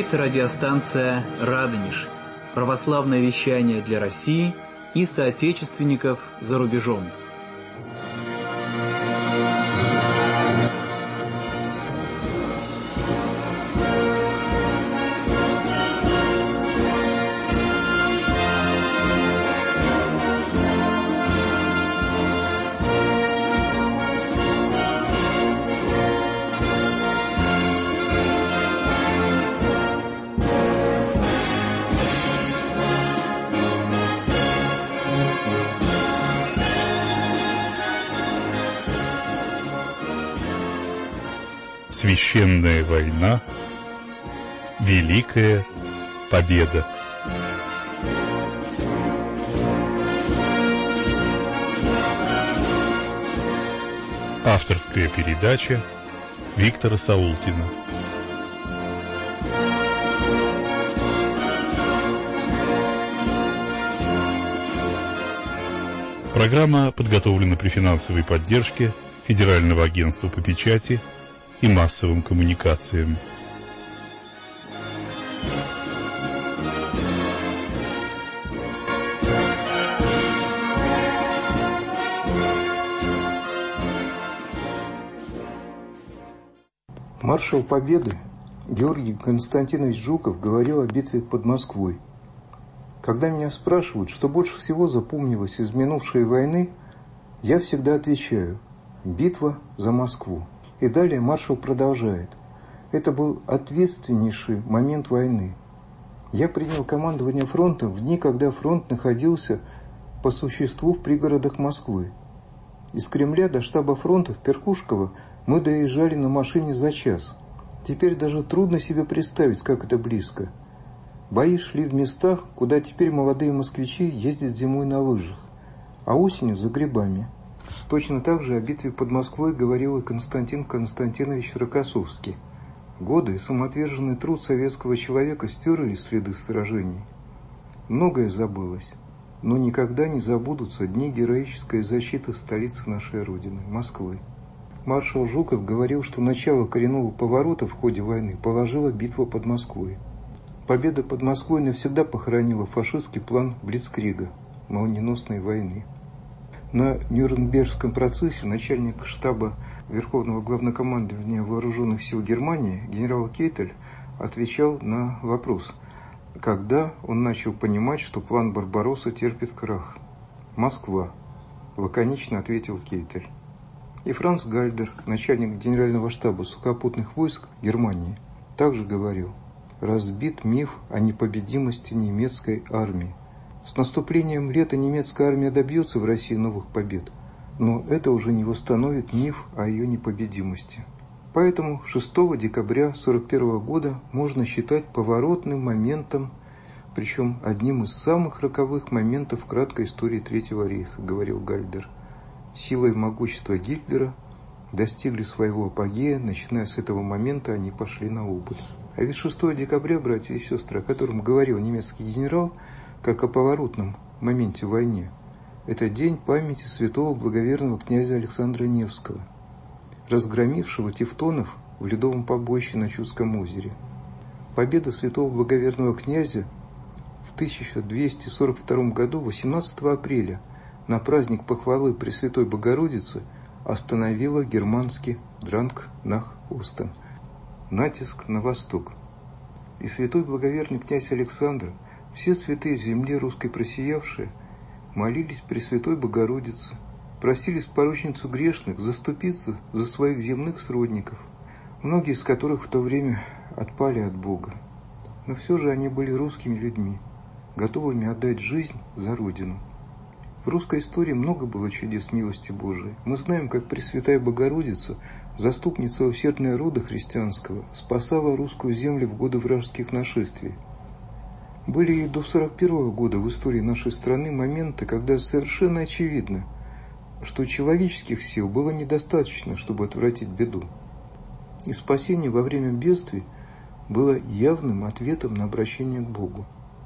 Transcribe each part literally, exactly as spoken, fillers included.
Это радиостанция «Радонеж», православное вещание для России и соотечественников за рубежом. Священная война. Великая победа. Авторская передача Виктора Саулкина. Программа подготовлена при финансовой поддержке Федерального агентства по печати и массовым коммуникациям. Маршал Победы Георгий Константинович Жуков говорил о битве под Москвой. Когда меня спрашивают, что больше всего запомнилось из минувшей войны, я всегда отвечаю: битва за Москву. И далее маршал продолжает: это был ответственнейший момент войны. Я принял командование фронтом в дни, когда фронт находился по существу в пригородах Москвы. Из Кремля до штаба фронта в Перкушково мы доезжали на машине за час. Теперь даже трудно себе представить, как это близко. Бои шли в местах, куда теперь молодые москвичи ездят зимой на лыжах, а осенью за грибами. Точно так же о битве под Москвой говорил и Константин Константинович Рокоссовский. Годы и самоотверженный труд советского человека стерли следы сражений. Многое забылось, но никогда не забудутся дни героической защиты столицы нашей Родины, Москвы. Маршал Жуков говорил, что начало коренного поворота в ходе войны положила битва под Москвой. Победа под Москвой навсегда похоронила фашистский план Блицкрига, молниеносной войны. На Нюрнбергском процессе начальник штаба Верховного Главнокомандования Вооруженных сил Германии генерал Кейтель отвечал на вопрос, когда он начал понимать, что план Барбаросса терпит крах. «Москва», – лаконично ответил Кейтель. И Франц Гальдер, начальник Генерального штаба сухопутных войск Германии, также говорил: «Разбит миф о непобедимости немецкой армии. С наступлением лета немецкая армия добьется в России новых побед, но это уже не восстановит миф о ее непобедимости». Поэтому шестого декабря сорок первого года можно считать поворотным моментом, причем одним из самых роковых моментов в краткой истории Третьего рейха, говорил Гальдер. Сила и могущество Гитлера достигли своего апогея, начиная с этого момента они пошли на убыль. А ведь шестого декабря, братья и сестры, о котором говорил немецкий генерал, как о поворотном моменте в войне, это день памяти святого благоверного князя Александра Невского, разгромившего тевтонов в ледовом побоище на Чудском озере. Победа святого благоверного князя в тысяча двести сорок втором году, восемнадцатого апреля, на праздник похвалы Пресвятой Богородицы, остановила германский Дранг нах Остен, натиск на восток. И святой благоверный князь Александр, все святые в земле русской просиявшие, молились Пресвятой Богородице, просили споручницу грешных заступиться за своих земных сродников, многие из которых в то время отпали от Бога. Но все же они были русскими людьми, готовыми отдать жизнь за Родину. В русской истории много было чудес милости Божией. Мы знаем, как Пресвятая Богородица, заступница усердного рода христианского, спасала русскую землю в годы вражеских нашествий. Были и до сорок первого года в истории нашей страны моменты, когда совершенно очевидно, что человеческих сил было недостаточно, чтобы отвратить беду. И спасение во время бедствий было явным ответом на обращение к Богу.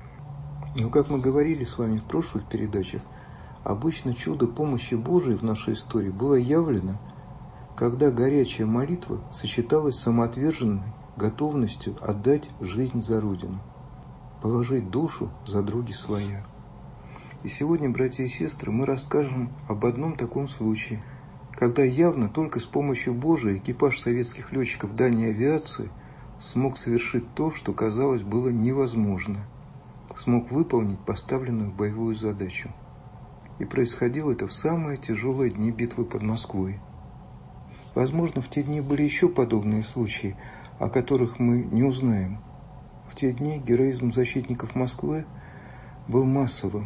Но, как мы говорили с вами в прошлых передачах, обычно чудо помощи Божией в нашей истории было явлено, когда горячая молитва сочеталась с самоотверженной готовностью отдать жизнь за Родину, положить душу за други своя. И сегодня, братья и сестры, мы расскажем об одном таком случае, когда явно только с помощью Божией экипаж советских летчиков дальней авиации смог совершить то, что, казалось, было невозможно, смог выполнить поставленную боевую задачу. И происходило это в самые тяжелые дни битвы под Москвой. Возможно, в те дни были еще подобные случаи, о которых мы не узнаем. В те дни героизм защитников Москвы был массовым.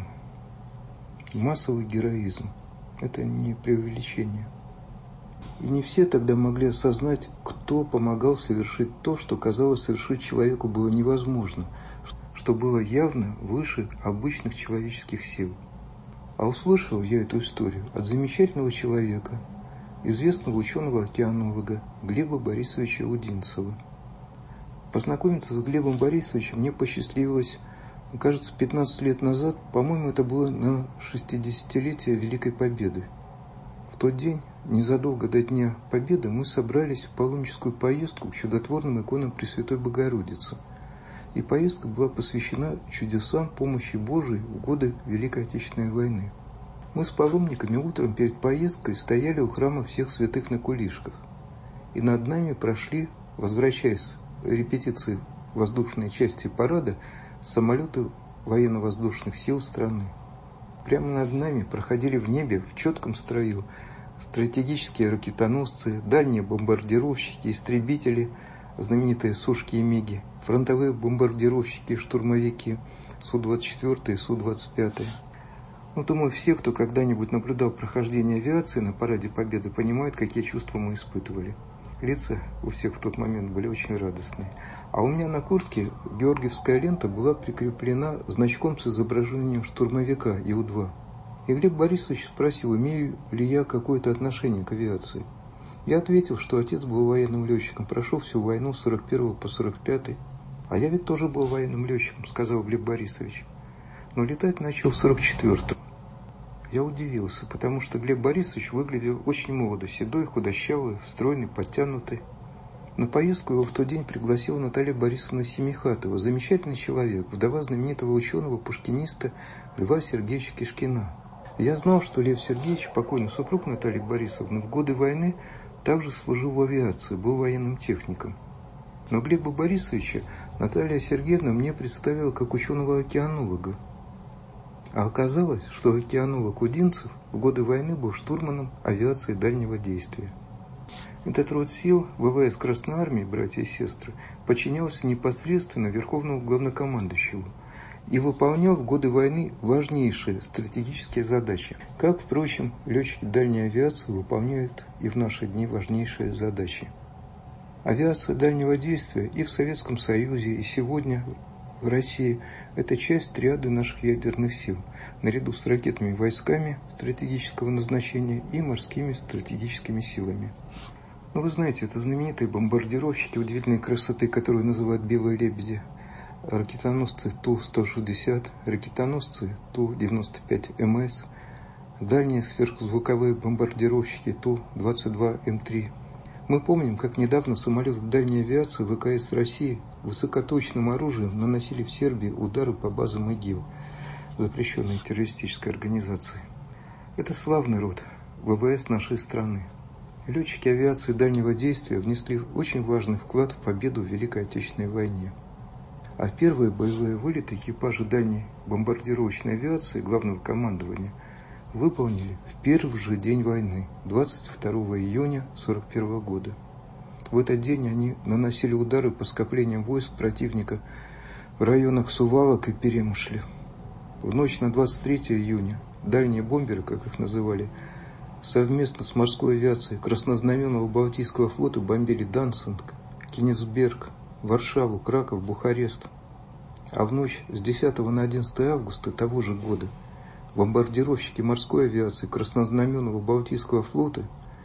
Массовый героизм. Это не преувеличение. И не все тогда могли осознать, кто помогал совершить то, что, казалось, совершить человеку было невозможно, что было явно выше обычных человеческих сил. А услышал я эту историю от замечательного человека, известного ученого-океанолога Глеба Борисовича Удинцева. Познакомиться с Глебом Борисовичем мне посчастливилось, кажется, пятнадцать лет назад, по-моему, это было на шестидесятилетие Великой Победы. В тот день, незадолго до Дня Победы, мы собрались в паломническую поездку к чудотворным иконам Пресвятой Богородицы. И поездка была посвящена чудесам помощи Божией в годы Великой Отечественной войны. Мы с паломниками утром перед поездкой стояли у храма Всех Святых на Кулишках. И над нами прошли, возвращаясь с репетиции воздушной части парада, самолеты военно-воздушных сил страны. Прямо над нами проходили в небе в четком строю стратегические ракетоносцы, дальние бомбардировщики, истребители, знаменитые Сушки и Миги, фронтовые бомбардировщики и штурмовики, Су двадцать четыре и Су двадцать пять. Ну, думаю, все, кто когда-нибудь наблюдал прохождение авиации на параде Победы, понимают, какие чувства мы испытывали. Лица у всех в тот момент были очень радостные. А у меня на куртке георгиевская лента была прикреплена значком с изображением штурмовика Ил два. И Глеб Борисович спросил, имею ли я какое-то отношение к авиации. Я ответил, что отец был военным летчиком, прошел всю войну с сорок первого по сорок пятый. А я ведь тоже был военным летчиком, сказал Глеб Борисович. Но летать начал в сорок четвёртом. Я удивился, потому что Глеб Борисович выглядел очень молодо, седой, худощавый, стройный, подтянутый. На поездку его в тот день пригласила Наталья Борисовна Семихатова, замечательный человек, вдова знаменитого ученого-пушкиниста Льва Сергеевича Кишкина. Я знал, что Лев Сергеевич, покойный супруг Натальи Борисовны, в годы войны также служил в авиации, был военным техником. Но Глеба Борисовича Наталья Сергеевна мне представила как ученого-океанолога. А оказалось, что океанолог Удинцев в годы войны был штурманом авиации дальнего действия. Этот род сил ВВС Красной Армии, братья и сестры, подчинялся непосредственно Верховному Главнокомандующему и выполнял в годы войны важнейшие стратегические задачи. Как, впрочем, летчики дальней авиации выполняют и в наши дни важнейшие задачи. Авиация дальнего действия и в Советском Союзе, и сегодня в России – это часть триады наших ядерных сил, наряду с ракетными войсками стратегического назначения и морскими стратегическими силами. Ну, вы знаете, это знаменитые бомбардировщики удивительной красоты, которые называют «белые лебеди», ракетоносцы Ту сто шестьдесят, ракетоносцы Ту девяносто пять эм эс, дальние сверхзвуковые бомбардировщики Ту двадцать два эм три. Мы помним, как недавно самолеты дальней авиации ВКС России высокоточным оружием наносили в Сербии удары по базам ИГИЛ, запрещенной террористической организации. Это славный род ВВС нашей страны. Летчики авиации дальнего действия внесли очень важный вклад в победу в Великой Отечественной войне. А первые боевые вылеты экипажа дальней бомбардировочной авиации Главного командования выполнили в первый же день войны, двадцать второго июня сорок первого года. В этот день они наносили удары по скоплениям войск противника в районах Сувалок и Перемышля. В ночь на двадцать третьего июня дальние бомберы, как их называли, совместно с морской авиацией Краснознаменного Балтийского флота бомбили Дансинг, Кенигсберг, Варшаву, Краков, Бухарест. А в ночь с десятого на одиннадцатое августа того же года бомбардировщики морской авиации Краснознаменного Балтийского флота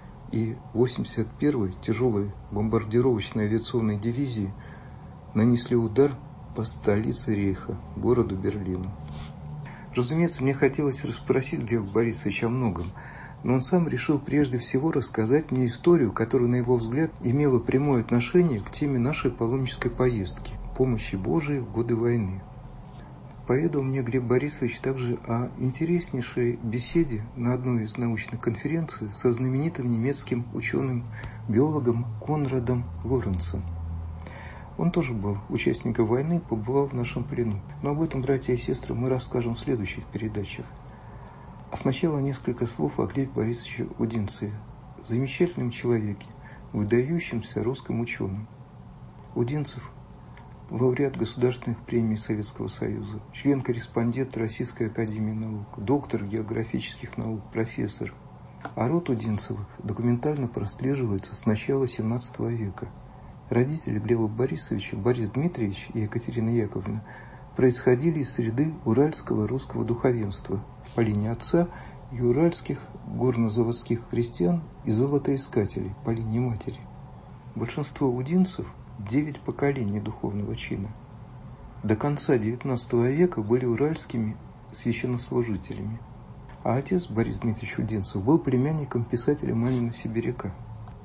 и восемьдесят первой тяжелой бомбардировочной авиационной дивизии нанесли удар по столице Рейха, городу Берлину. Разумеется, мне хотелось расспросить Глеба Борисовича о многом, но он сам решил прежде всего рассказать мне историю, которая, на его взгляд, имела прямое отношение к теме нашей паломнической поездки – помощи Божией в годы войны. Поведал мне Глеб Борисович также о интереснейшей беседе на одной из научных конференций со знаменитым немецким ученым-биологом Конрадом Лоренцем. Он тоже был участником войны, побывал в нашем плену. Но об этом, братья и сестры, мы расскажем в следующих передачах. А сначала несколько слов о Глебе Борисовиче Удинцеве, замечательном человеке, выдающемся русском ученом. Удинцев – лауреат государственных премий Советского Союза, член-корреспондент Российской академии наук, доктор географических наук, профессор. А род Удинцевых документально прослеживается с начала семнадцатого века. Родители Глеба Борисовича, Борис Дмитриевич и Екатерина Яковлевна, происходили из среды уральского русского духовенства по линии отца и уральских горнозаводских крестьян и золотоискателей по линии матери. Большинство удинцев – девять поколений духовного чина. До конца девятнадцатого века были уральскими священнослужителями. А отец Борис Дмитриевич Удинцев был племянником писателя Манина Сибиряка.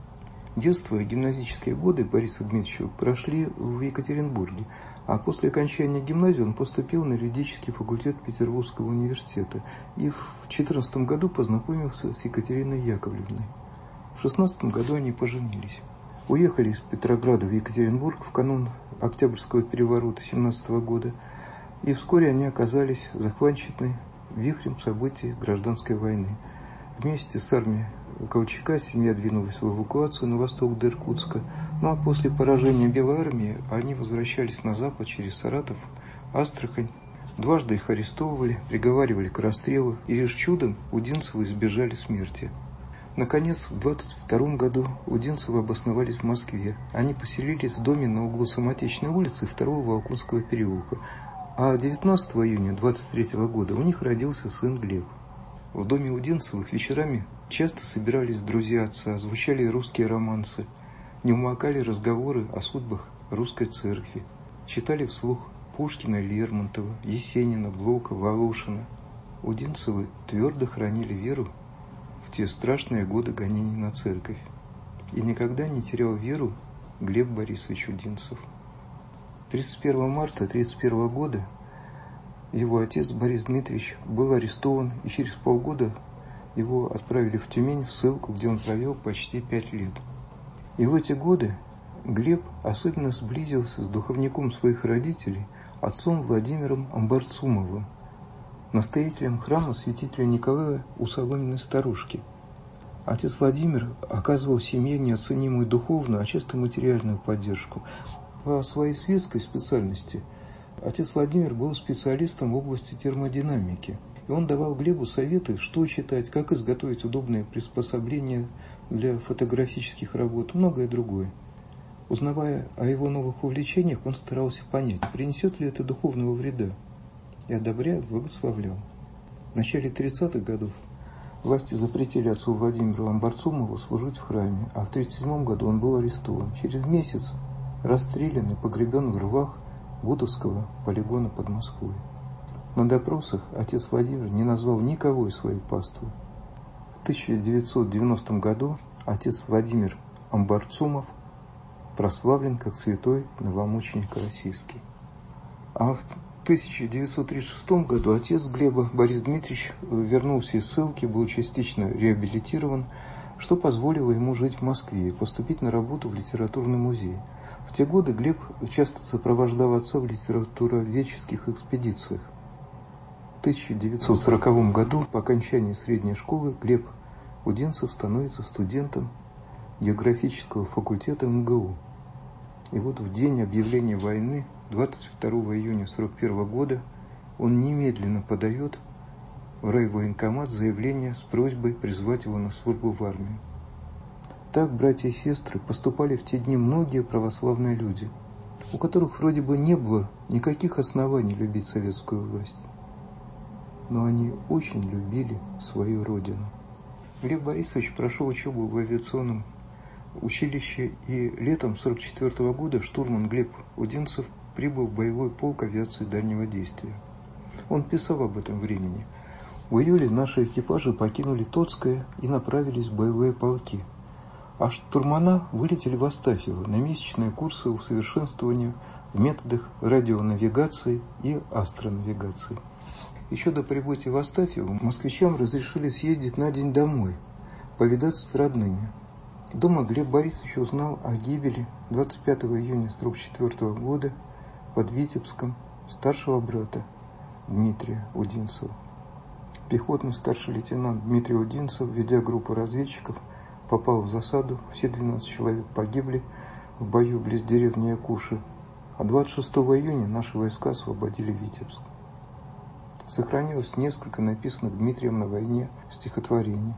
Детство и гимназические годы Бориса Дмитриевича прошли в Екатеринбурге, а после окончания гимназии он поступил на юридический факультет Петербургского университета и в две тысячи четырнадцатом году познакомился с Екатериной Яковлевной. В две тысячи шестнадцатом году они поженились. Уехали из Петрограда в Екатеринбург в канун Октябрьского переворота семнадцатого года, и вскоре они оказались захвачены вихрем событий гражданской войны. Вместе с армией Колчака семья двинулась в эвакуацию на восток до Иркутска, ну а после поражения Белой армии они возвращались на запад через Саратов, Астрахань. Дважды их арестовывали, приговаривали к расстрелу, и лишь чудом Удинцевы избежали смерти. Наконец, в двадцать втором году Удинцевы обосновались в Москве. Они поселились в доме на углу Самотечной улицы и второго Волконского переулка, а девятнадцатого июня двадцать третьего года у них родился сын Глеб. В доме Удинцевых вечерами часто собирались друзья отца, звучали русские романсы, не умолкали разговоры о судьбах русской церкви, читали вслух Пушкина, Лермонтова, Есенина, Блока, Волошина. Удинцевы твердо хранили веру в те страшные годы гонений на церковь. И никогда не терял веру Глеб Борисович Удинцев. тридцать первого марта тысяча девятьсот тридцать первого года его отец Борис Дмитриевич был арестован, и через полгода его отправили в Тюмень в ссылку, где он провел почти пять лет. И в эти годы Глеб особенно сблизился с духовником своих родителей, отцом Владимиром Амбарцумовым, настоятелем храма святителя Николая у Соломенной старушки. Отец Владимир оказывал семье неоценимую духовную, а часто материальную поддержку. По своей светской специальности отец Владимир был специалистом в области термодинамики, и он давал Глебу советы, что читать, как изготовить удобные приспособления для фотографических работ, многое другое. Узнавая о его новых увлечениях, он старался понять, принесет ли это духовного вреда, и, одобряя, благословлял. В начале тридцатых годов власти запретили отцу Владимиру Амбарцумову служить в храме, а в тридцать седьмом году он был арестован. Через месяц расстрелян и погребен в рвах Бутовского полигона под Москвой. На допросах отец Владимир не назвал никого из своей паствы. В тысяча девятьсот девяностом году отец Владимир Амбарцумов прославлен как святой новомученик российский. А в тысяча девятьсот тридцать шестом году отец Глеба Борис Дмитриевич вернулся из ссылки, был частично реабилитирован, что позволило ему жить в Москве и поступить на работу в литературный музей. В те годы Глеб часто сопровождал отца в литературоведческих экспедициях. В тысяча девятьсот сороковом году, по окончании средней школы, Глеб Удинцев становится студентом географического факультета эм гэ у. И вот в день объявления войны, двадцать второго июня сорок первого года, он немедленно подает в райвоенкомат заявление с просьбой призвать его на службу в армию. Так, братья и сестры, поступали в те дни многие православные люди, у которых вроде бы не было никаких оснований любить советскую власть. Но они очень любили свою родину. Глеб Борисович прошел учебу в авиационном училище, и летом сорок четвёртого года штурман Глеб Удинцев прибыл в боевой полк авиации дальнего действия. Он писал об этом времени. В июле наши экипажи покинули Тоцкое и направились в боевые полки, а штурмана вылетели в Астафьево на месячные курсы усовершенствования в методах радионавигации и астронавигации. Еще до прибытия в Астафьево москвичам разрешили съездить на день домой, повидаться с родными. Дома Глеб Борисович узнал о гибели двадцать пятого июня сорок четвёртого года под Витебском старшего брата Дмитрия Удинцева. Пехотный старший лейтенант Дмитрий Удинцев, ведя группу разведчиков, попал в засаду. Все двенадцать человек погибли в бою близ деревни Якуши, а двадцать шестого июня наши войска освободили Витебск. Сохранилось несколько написанных Дмитрием на войне стихотворений.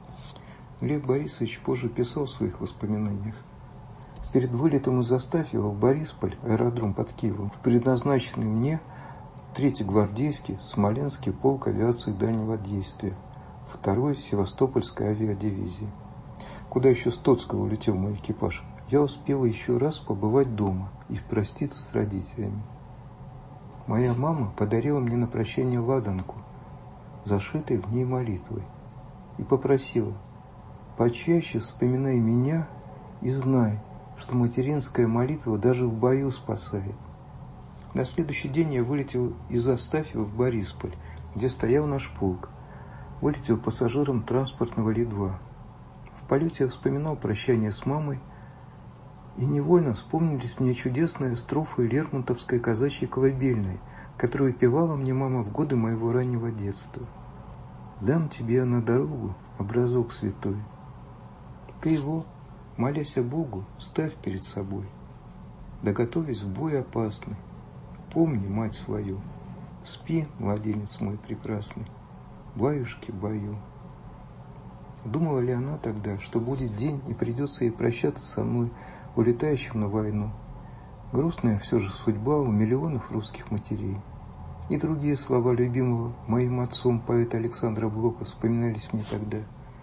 Глеб Борисович позже писал в своих воспоминаниях: «Перед вылетом из Астафьева в Борисполь, аэродром под Киевом, предназначенный мне третий гвардейский Смоленский полк авиации дальнего действия, второй Севастопольской авиадивизии, куда еще с Тоцкого улетел мой экипаж, я успел еще раз побывать дома и проститься с родителями. Моя мама подарила мне на прощание ладанку, зашитой в ней молитвой, и попросила: почаще вспоминай меня и знай, что материнская молитва даже в бою спасает». На следующий день я вылетел из Астафьева в Борисполь, где стоял наш полк. Вылетел пассажиром транспортного Ли два. В полете я вспоминал прощание с мамой, и невольно вспомнились мне чудесные строфы Лермонтовской казачьей колыбельной, которую певала мне мама в годы моего раннего детства. «Дам тебе на дорогу образок святой. Ты его, молясь о Богу, ставь перед собой. Да готовясь в бой опасный, помни мать свою. Спи, младенец мой прекрасный, баюшки бою». Думала ли она тогда, что будет день и придется ей прощаться со мной, улетающим на войну? Грустная все же судьба у миллионов русских матерей. И другие слова любимого моим отцом поэта Александра Блока вспоминались мне тогда.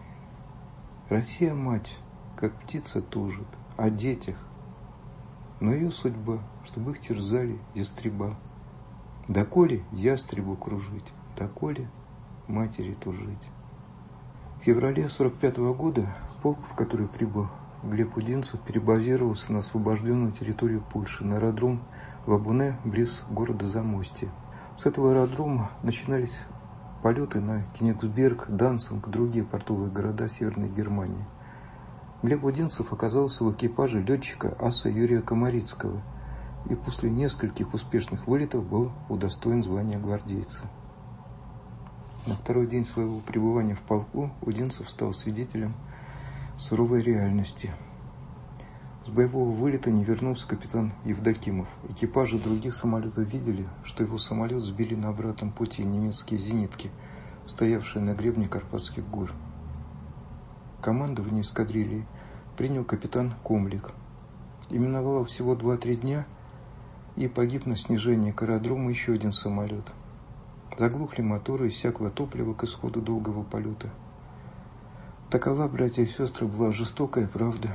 «Россия, мать, как птица тужит о детях, но ее судьба, чтобы их терзали ястреба. Доколе ястребу кружить, доколе матери тужить». В феврале сорок пятого года полк, в который прибыл Глеб Удинцев, перебазировался на освобожденную территорию Польши, на аэродром Лабуне, близ города Замостье. С этого аэродрома начинались полеты на Кенигсберг, Данцинг и другие портовые города Северной Германии. Глеб Удинцев оказался в экипаже летчика аса Юрия Комарицкого и после нескольких успешных вылетов был удостоен звания гвардейца. На второй день своего пребывания в полку Удинцев стал свидетелем суровой реальности. С боевого вылета не вернулся капитан Евдокимов. Экипажи других самолетов видели, что его самолет сбили на обратном пути немецкие зенитки, стоявшие на гребне Карпатских гор. Командование эскадрильи принял капитан Комлик. Именовало всего два-три дня, и погиб на снижении к аэродрому еще один самолет. Заглухли моторы, иссякло топливо к исходу долгого полета. Такова, братья и сестры, была жестокая правда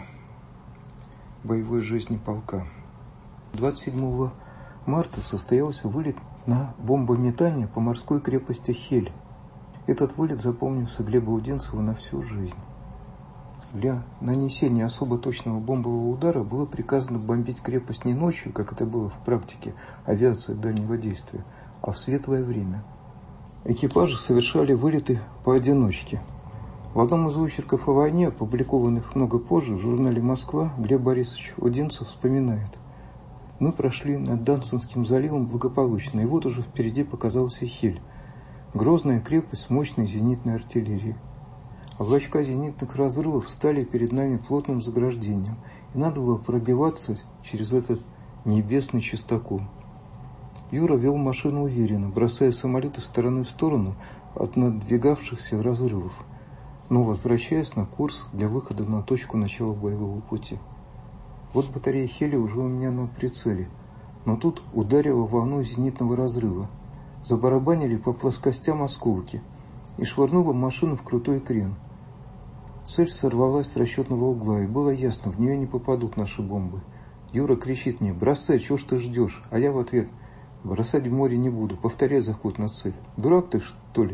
боевой жизни полка. двадцать седьмого марта состоялся вылет на бомбометание по морской крепости Хель. Этот вылет запомнился Глебу Удинцеву на всю жизнь. Для нанесения особо точного бомбового удара было приказано бомбить крепость не ночью, как это было в практике авиации дальнего действия, а в светлое время. Экипажи совершали вылеты поодиночке. В одном из очерков о войне, опубликованных много позже в журнале «Москва», Глеб Борисович Удинцев вспоминает: «Мы прошли над Данцинским заливом благополучно, и вот уже впереди показался Хель, грозная крепость с мощной зенитной артиллерией. Облачка зенитных разрывов стали перед нами плотным заграждением, и надо было пробиваться через этот небесный частокол. Юра вел машину уверенно, бросая самолеты с стороны в сторону от надвигавшихся разрывов, но возвращаясь на курс для выхода на точку начала боевого пути. Вот батарея Хеля уже у меня на прицеле, но тут ударила волну зенитного разрыва, забарабанили по плоскостям осколки и швырнула машину в крутой крен. Цель сорвалась с расчетного угла, и было ясно, в нее не попадут наши бомбы. Юра кричит мне: «Бросай, чего ж ты ждешь?» А я в ответ: «Бросать в море не буду, повторяй заход на цель». «Дурак ты, что ли?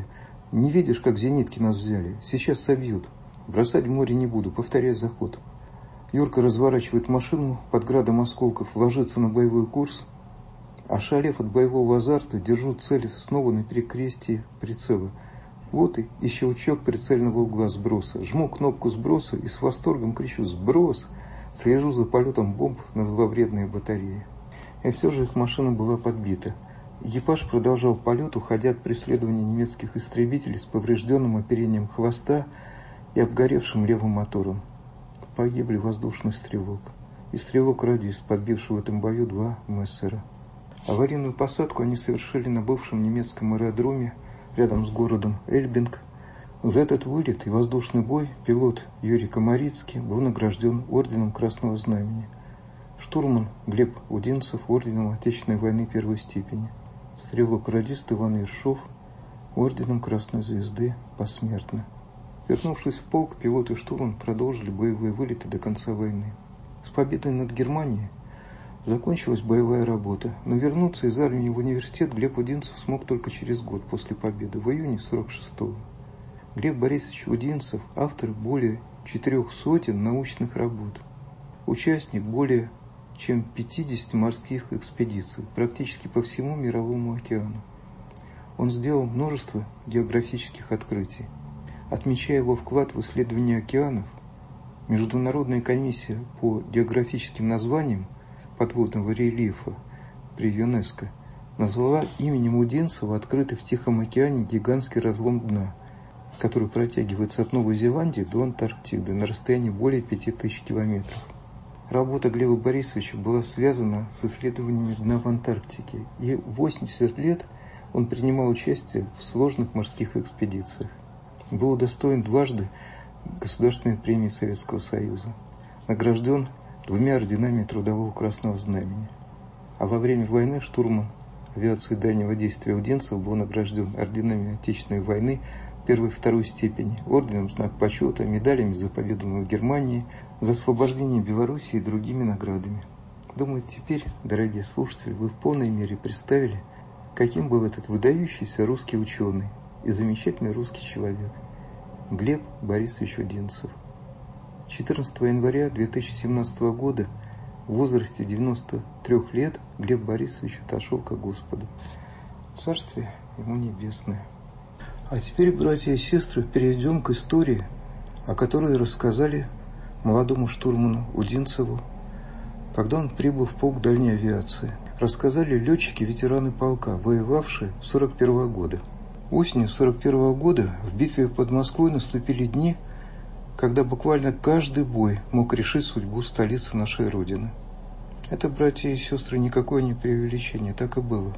Не видишь, как зенитки нас взяли? Сейчас собьют. Бросать в море не буду, повторяй заход. Юрка разворачивает машину под градом осколков, ложится на боевой курс. Ошалев от боевого азарта, держу цель снова на перекрестии прицела. Вот и, и щелчок прицельного угла сброса. Жму кнопку сброса и с восторгом кричу «Сброс!». Слежу за полетом бомб на зловредные батареи. И все же их машина была подбита. Экипаж продолжал полет, уходя от преследования немецких истребителей с поврежденным оперением хвоста и обгоревшим левым мотором. Погибли воздушный стрелок и стрелок-радист, подбивший в этом бою два мессера. Аварийную посадку они совершили на бывшем немецком аэродроме рядом с городом Эльбинг. За этот вылет и воздушный бой пилот Юрий Комарицкий был награжден орденом Красного Знамени. Штурман Глеб Удинцев орденом Отечественной войны первой степени. Стрелок-радист Иван Ершов орденом Красной Звезды посмертно. Вернувшись в полк, пилот и штурман продолжили боевые вылеты до конца войны. С победой над Германией закончилась боевая работа, но вернуться из армии в университет Глеб Удинцев смог только через год после победы, в июне сорок шестого. Глеб Борисович Удинцев – автор более четырех сотен научных работ, участник более чем пятидесяти морских экспедиций, практически по всему Мировому океану. Он сделал множество географических открытий. Отмечая его вклад в исследование океанов, Международная комиссия по географическим названиям подводного рельефа при ЮНЕСКО назвала именем Удинцева открытый в Тихом океане гигантский разлом дна, который протягивается от Новой Зеландии до Антарктиды на расстоянии более пяти тысяч километров. Работа Глеба Борисовича была связана с исследованиями дна в Антарктике, и в восемьдесят лет он принимал участие в сложных морских экспедициях. Был удостоен дважды Государственной премии Советского Союза, награжден двумя орденами Трудового Красного Знамени. А во время войны штурман авиации дальнего действия Удинцев был награжден орденами Отечественной войны первой и второй степени, орденом Знак почета, медалями за победу над Германией, за освобождение Белоруссии и другими наградами. Думаю, теперь, дорогие слушатели, вы в полной мере представили, каким был этот выдающийся русский ученый и замечательный русский человек Глеб Борисович Удинцев. четырнадцатого января две тысячи семнадцатого года в возрасте девяноста трёх лет Глеб Борисович отошел ко Господу. Царствие ему небесное. А теперь, братья и сестры, перейдем к истории, о которой рассказали молодому штурману Удинцеву, когда он прибыл в полк дальней авиации. Рассказали летчики-ветераны полка, воевавшие с сорок первого года. Осенью сорок первого года в битве под Москвой наступили дни, когда буквально каждый бой мог решить судьбу столицы нашей Родины. Это, братья и сестры, никакое не преувеличение, так и было.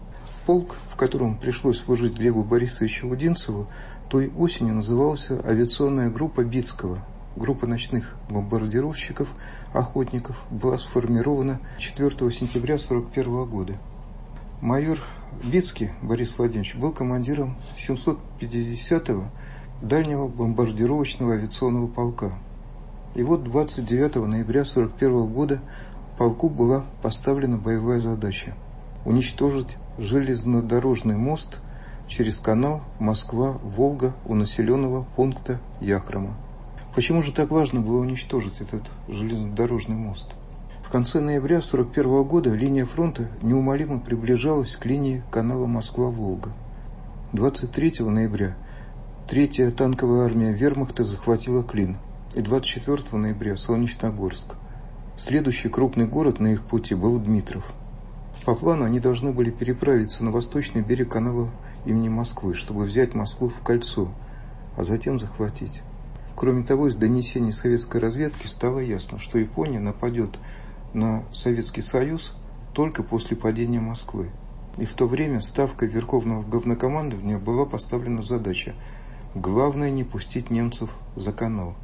Полк, в котором пришлось служить Глебу Борисовичу Удинцеву, той осенью назывался авиационная группа Бицкого. Группа ночных бомбардировщиков, охотников была сформирована четвёртого сентября сорок первого года. Майор Бицкий Борис Владимирович был командиром семьсот пятидесятого дальнего бомбардировочного авиационного полка. И вот двадцать девятого ноября сорок первого года полку была поставлена боевая задача – уничтожить железнодорожный мост через канал Москва-Волга у населенного пункта Яхрома. Почему же так важно было уничтожить этот железнодорожный мост? В конце ноября сорок первого года линия фронта неумолимо приближалась к линии канала Москва-Волга. двадцать третьего ноября третья танковая армия вермахта захватила Клин, и двадцать четвёртого ноября Солнечногорск. Следующий крупный город на их пути был Дмитров. По плану они должны были переправиться на восточный берег канала имени Москвы, чтобы взять Москву в кольцо, а затем захватить. Кроме того, из донесений советской разведки стало ясно, что Япония нападет на Советский Союз только после падения Москвы. И в то время ставкой Верховного Главнокомандования была поставлена задача: главное не пустить немцев за канал.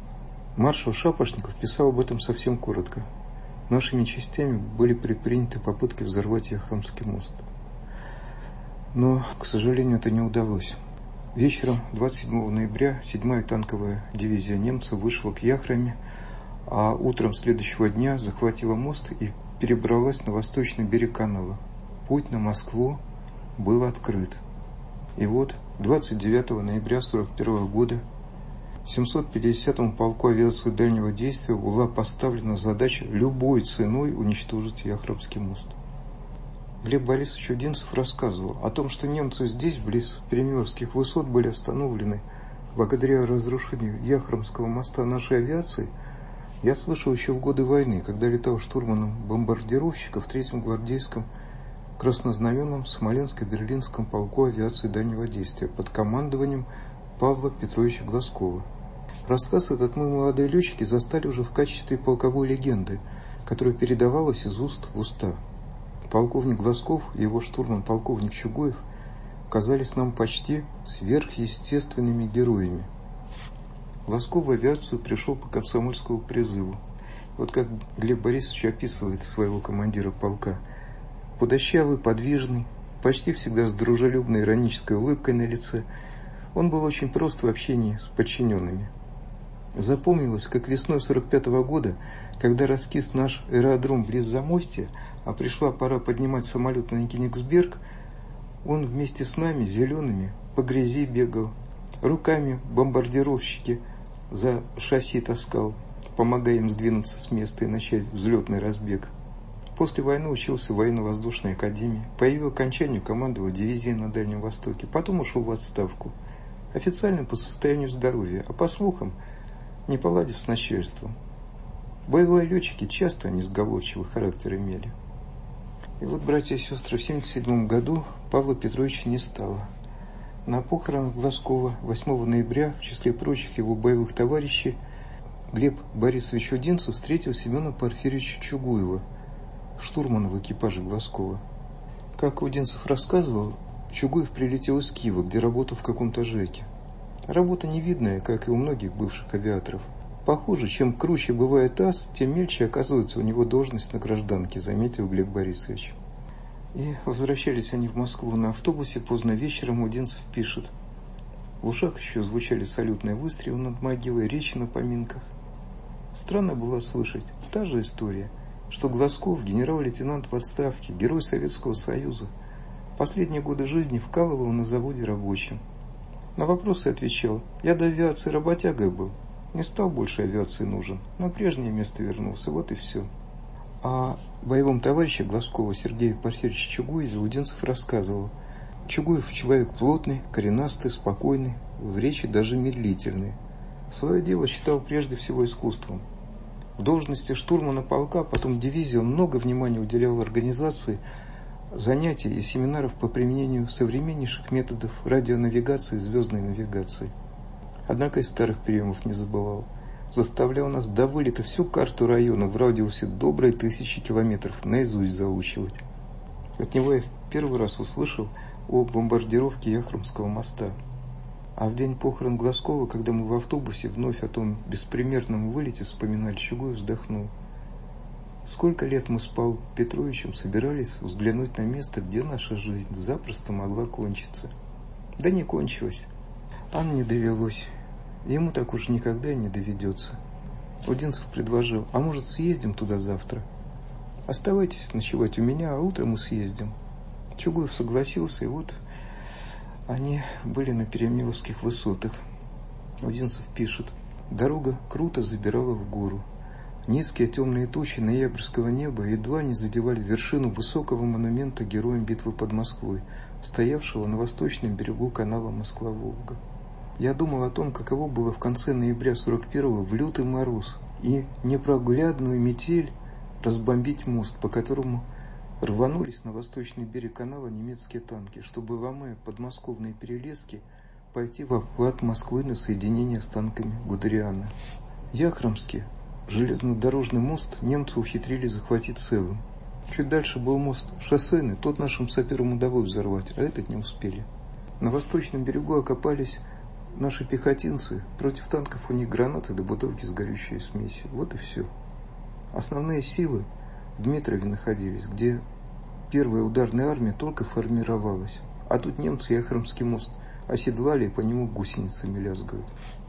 Маршал Шапошников писал об этом совсем коротко. Нашими частями были предприняты попытки взорвать Яхромский мост. Но, к сожалению, это не удалось. Вечером двадцать седьмого ноября седьмая танковая дивизия немцев вышла к Яхроме, а утром следующего дня захватила мост и перебралась на восточный берег канала. Путь на Москву был открыт. И вот двадцать девятого ноября сорок первого года семьсот пятидесятому полку авиации дальнего действия была поставлена задача любой ценой уничтожить Яхромский мост. Глеб Борисович Удинцев рассказывал о том, что немцы здесь, близ Перемиловских высот, были остановлены благодаря разрушению Яхромского моста нашей авиации. Я слышал еще в годы войны, когда летал штурманом бомбардировщика в третьем гвардейском краснознаменном Смоленско-Берлинском полку авиации дальнего действия под командованием Павла Петровича Глазкова. Рассказ этот мы, молодые летчики, застали уже в качестве полковой легенды, которая передавалась из уст в уста. Полковник Глазков и его штурман полковник Чугуев казались нам почти сверхъестественными героями. Глазков в авиацию пришел по комсомольскому призыву. Вот как Глеб Борисович описывает своего командира полка. Худощавый, подвижный, почти всегда с дружелюбной иронической улыбкой на лице. Он был очень прост в общении с подчиненными. Запомнилось, как весной сорок пятого года, когда раскис наш аэродром близ Замостья, а пришла пора поднимать самолет на Кенигсберг, он вместе с нами, зелеными, по грязи бегал, руками бомбардировщики за шасси таскал, помогая им сдвинуться с места и начать взлетный разбег. После войны учился в военно-воздушной академии, по ее окончанию командовал дивизией на Дальнем Востоке, потом ушел в отставку. Официально по состоянию здоровья, а по слухам, не поладив с начальством. Боевые летчики часто несговорчивый характер имели. И вот, братья и сестры, в семьдесят седьмом году Павла Петровича не стало. На похоронах Глазкова восьмого ноября, в числе прочих его боевых товарищей, Глеб Борисович Удинцев встретил Семена Порфирьевича Чугуева, штурмана в экипаже Глазкова. Как Удинцев рассказывал, Чугуев прилетел из Киева, где работал в каком-то ЖЭКе. Работа невидная, как и у многих бывших авиаторов. Похоже, чем круче бывает ас, тем мельче оказывается у него должность на гражданке, заметил Глеб Борисович. И возвращались они в Москву на автобусе. Поздно вечером Удинцев пишет. В ушах еще звучали салютные выстрелы над могилой, речи на поминках. Странно было слышать та же история, что Глазков, генерал-лейтенант в отставке, герой Советского Союза, последние годы жизни вкалывал на заводе рабочим. На вопросы отвечал: я до авиации работягой был, не стал больше авиации нужен, на прежнее место вернулся, вот и все. О боевом товарище Глазкова Сергея Порфирьевича Чугуеве Удинцев рассказывал. Чугуев человек плотный, коренастый, спокойный, в речи даже медлительный. Свое дело считал прежде всего искусством. В должности штурмана полка, потом дивизии, он много внимания уделял организации занятий и семинаров по применению современнейших методов радионавигации и звездной навигации. Однако и старых приемов не забывал. Заставлял нас до вылета всю карту района в радиусе доброй тысячи километров наизусть заучивать. От него я в первый раз услышал о бомбардировке Яхромского моста. А в день похорон Глазкова, когда мы в автобусе вновь о том беспримерном вылете вспоминали, Чугуев вздохнул. Сколько лет мы с Павлом Петровичем собирались взглянуть на место, где наша жизнь запросто могла кончиться. Да не кончилась. А не довелось. Ему так уж никогда и не доведется. Удинцев предложил: а может, съездим туда завтра? Оставайтесь ночевать у меня, а утром мы съездим. Чугуев согласился, и вот они были на Перемиловских высотах. Удинцев пишет. Дорога круто забирала в гору. Низкие темные тучи ноябрьского неба едва не задевали вершину высокого монумента героям битвы под Москвой, стоявшего на восточном берегу канала Москва-Волга. Я думал о том, каково было в конце ноября сорок первого в лютый мороз и непроглядную метель разбомбить мост, по которому рванулись на восточный берег канала немецкие танки, чтобы, ломая подмосковные перелески, пойти в обхват Москвы на соединение с танками Гудериана. Яхромский железнодорожный мост немцы ухитрились захватить целым. Чуть дальше был мост шоссейный, тот нашим саперам удалось взорвать, а этот не успели. На восточном берегу окопались наши пехотинцы, против танков у них гранаты да бутылки с горючей смесью. Вот и все. Основные силы в Дмитрове находились, где первая ударная армия только формировалась. А тут немцы Яхромский мост оседлали и по нему гусеницами лязгают.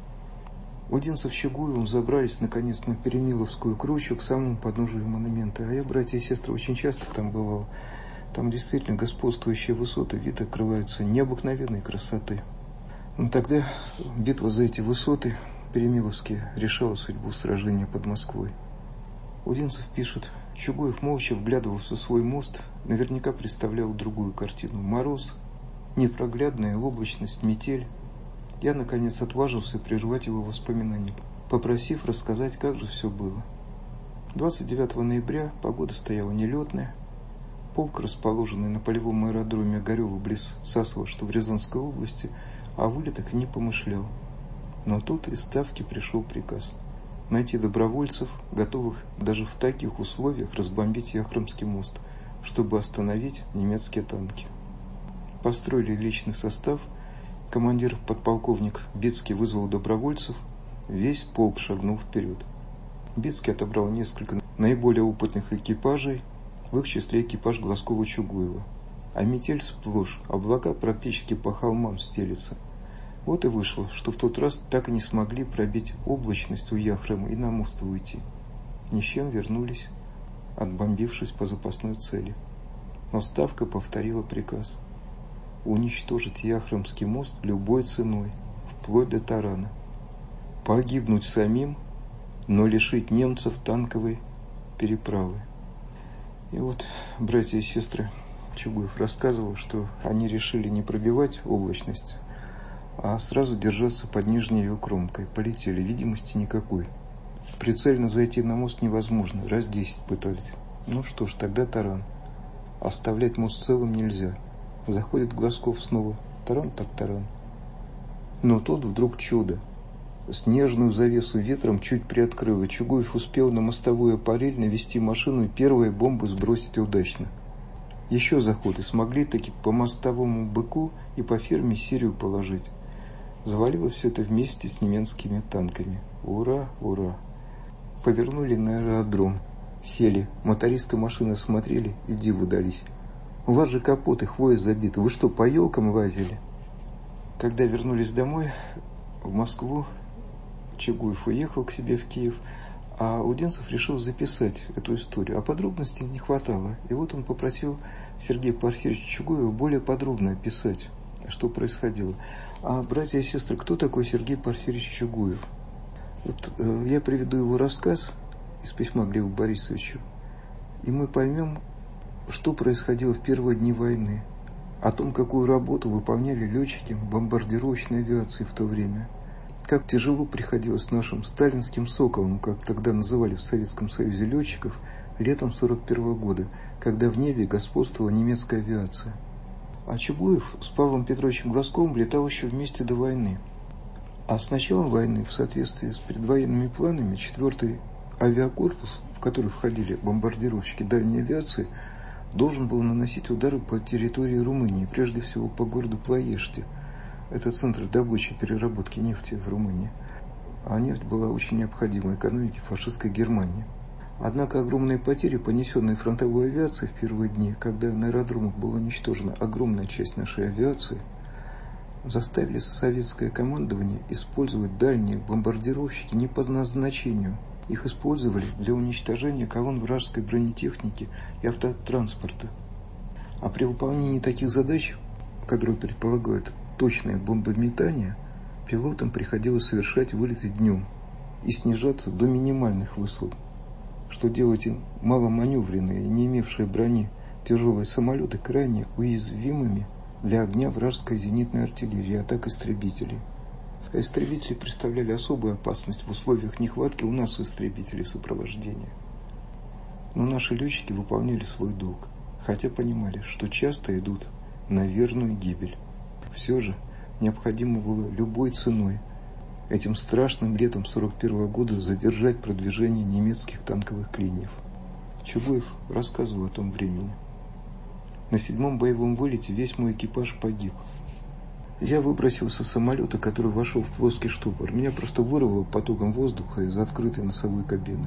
Удинцев с Чугуевым забрались наконец на Перемиловскую кручу к самому подножию монумента. А я, братья и сестры, очень часто там бывал. Там действительно господствующие высоты, вид открывается необыкновенной красоты. Но тогда битва за эти высоты Перемиловские решала судьбу сражения под Москвой. Удинцев пишет: Чугуев молча вглядывался в свой мост, наверняка представлял другую картину. Мороз, непроглядная облачность, метель. Я, наконец, отважился прервать его воспоминания, попросив рассказать, как же все было. двадцать девятого ноября погода стояла нелетная. Полк, расположенный на полевом аэродроме Огарева близ Сасова, что в Рязанской области, о вылетах не помышлял. Но тут из Ставки пришел приказ найти добровольцев, готовых даже в таких условиях разбомбить Яхромский мост, чтобы остановить немецкие танки. Построили личный состав, командир подполковник Бицкий вызвал добровольцев, весь полк шагнул вперед. Бицкий отобрал несколько наиболее опытных экипажей, в их числе экипаж Глазкова-Чугуева. А метель сплошь, облака практически по холмам стелятся. Вот и вышло, что в тот раз так и не смогли пробить облачность у Яхрома и на мост выйти. Ни с чем вернулись, отбомбившись по запасной цели. Но Ставка повторила приказ уничтожить Яхромский мост любой ценой, вплоть до тарана. Погибнуть самим, но лишить немцев танковой переправы. И вот братья и сестры, Чугуев рассказывал, что они решили не пробивать облачность, а сразу держаться под нижней ее кромкой. Полетели, видимости никакой. Прицельно зайти на мост невозможно, раз десять пытались. Ну что ж, тогда таран. Оставлять мост целым нельзя. Заходит Глазков снова. Таран так таран. Но тут вдруг чудо. Снежную завесу ветром чуть приоткрыл, и Чугуев успел на мостовую аппарель навести машину и первые бомбы сбросить удачно. Еще заходы смогли таки по мостовому быку и по ферме Сирию положить. Завалило все это вместе с немецкими танками. Ура, ура! Повернули на аэродром. Сели. Мотористы машины смотрели и диву дались. У вас же капоты, хвоя забиты. Вы что, по елкам лазили? Когда вернулись домой, в Москву, Чугуев уехал к себе в Киев, а Удинцев решил записать эту историю. А подробностей не хватало. И вот он попросил Сергея Порфирьевича Чугуева более подробно описать, что происходило. А, братья и сестры, кто такой Сергей Порфирьевич Чугуев? Вот э, я приведу его рассказ из письма Глебу Борисовичу, и мы поймем, что происходило в первые дни войны, о том, какую работу выполняли летчики бомбардировочной авиации в то время, как тяжело приходилось нашим сталинским соколам, как тогда называли в Советском Союзе летчиков, летом сорок первого года, когда в небе господствовала немецкая авиация. А Чугуев с Павлом Петровичем Глазковым летал еще вместе до войны. А с началом войны, в соответствии с предвоенными планами, четвёртый авиакорпус, в который входили бомбардировщики дальней авиации, должен был наносить удары по территории Румынии, прежде всего по городу Плоешти. Это центр добычи и переработки нефти в Румынии. А нефть была очень необходима экономике фашистской Германии. Однако огромные потери, понесенные фронтовой авиацией в первые дни, когда на аэродромах была уничтожена огромная часть нашей авиации, заставили советское командование использовать дальние бомбардировщики не по назначению. Их использовали для уничтожения колонн вражеской бронетехники и автотранспорта. А при выполнении таких задач, которые предполагают точное бомбометание, пилотам приходилось совершать вылеты днем и снижаться до минимальных высот, что делает им маломаневренные и не имевшие брони тяжелые самолеты крайне уязвимыми для огня вражеской зенитной артиллерии и атак истребителей. А истребители представляли особую опасность в условиях нехватки у нас у истребителей сопровождения. Но наши летчики выполняли свой долг, хотя понимали, что часто идут на верную гибель. Все же необходимо было любой ценой этим страшным летом сорок первого года задержать продвижение немецких танковых клиньев. Чугуев рассказывал о том времени. На седьмом боевом вылете весь мой экипаж погиб. Я выбросился с самолета, который вошел в плоский штопор. Меня просто вырвало потоком воздуха из открытой носовой кабины.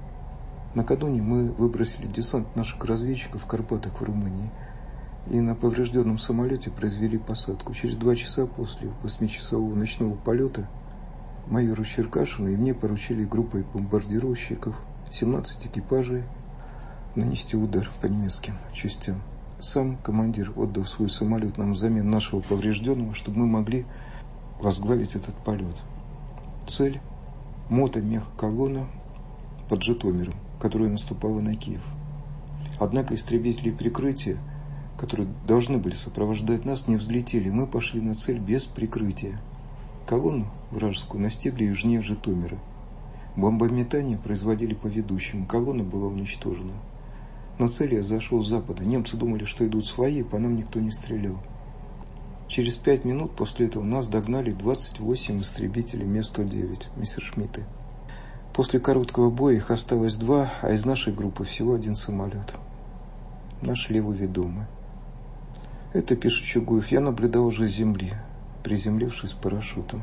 Накануне мы выбросили десант наших разведчиков в Карпатах в Румынии и на поврежденном самолете произвели посадку. Через два часа после восьмичасового ночного полета майору Черкашину и мне поручили группой бомбардировщиков, семнадцать экипажей, нанести удар по немецким частям. Сам командир отдал свой самолет нам взамен нашего поврежденного, чтобы мы могли возглавить этот полет. Цель – мото-мех-колонна под Житомиром, которая наступала на Киев. Однако истребители прикрытия, которые должны были сопровождать нас, не взлетели. Мы пошли на цель без прикрытия. Колонну вражескую настигли южнее Житомира. Бомбометание производили по ведущему. Колонна была уничтожена. На цель я зашел с запада. Немцы думали, что идут свои, по нам никто не стрелял. Через пять минут после этого нас догнали двадцать восемь истребителей Ме сто девять, Мессершмитты. После короткого боя их осталось два, а из нашей группы всего один самолет. Наш левый ведомый. Это, пишет Чугуев, я наблюдал уже с земли, приземлившись с парашютом.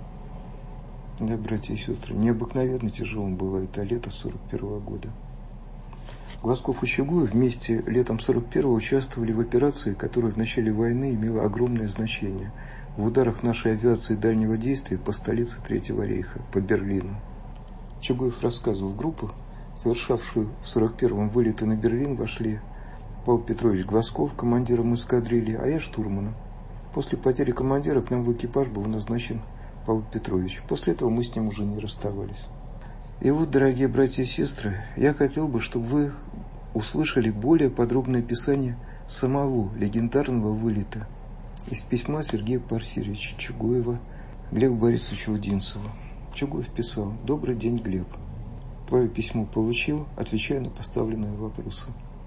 Да, братья и сестры, необыкновенно тяжелым было это лето сорок первого года. Глазков и Чугуев вместе летом сорок первого участвовали в операции, которая в начале войны имела огромное значение в ударах нашей авиации дальнего действия по столице Третьего рейха, по Берлину. Чугуев рассказывал, в группу, совершавшую в сорок первом вылеты на Берлин, вошли Павел Петрович Глазков, командиром эскадрильи, а я штурманом. После потери командира к нам в экипаж был назначен Павел Петрович. После этого мы с ним уже не расставались. И вот, дорогие братья и сестры, я хотел бы, чтобы вы услышали более подробное описание самого легендарного вылета из письма Сергея Порфирьевича Чугуева Глебу Борисовичу Удинцеву. Чугуев писал: «Добрый день, Глеб. Твое письмо получил, отвечая на поставленные вопросы.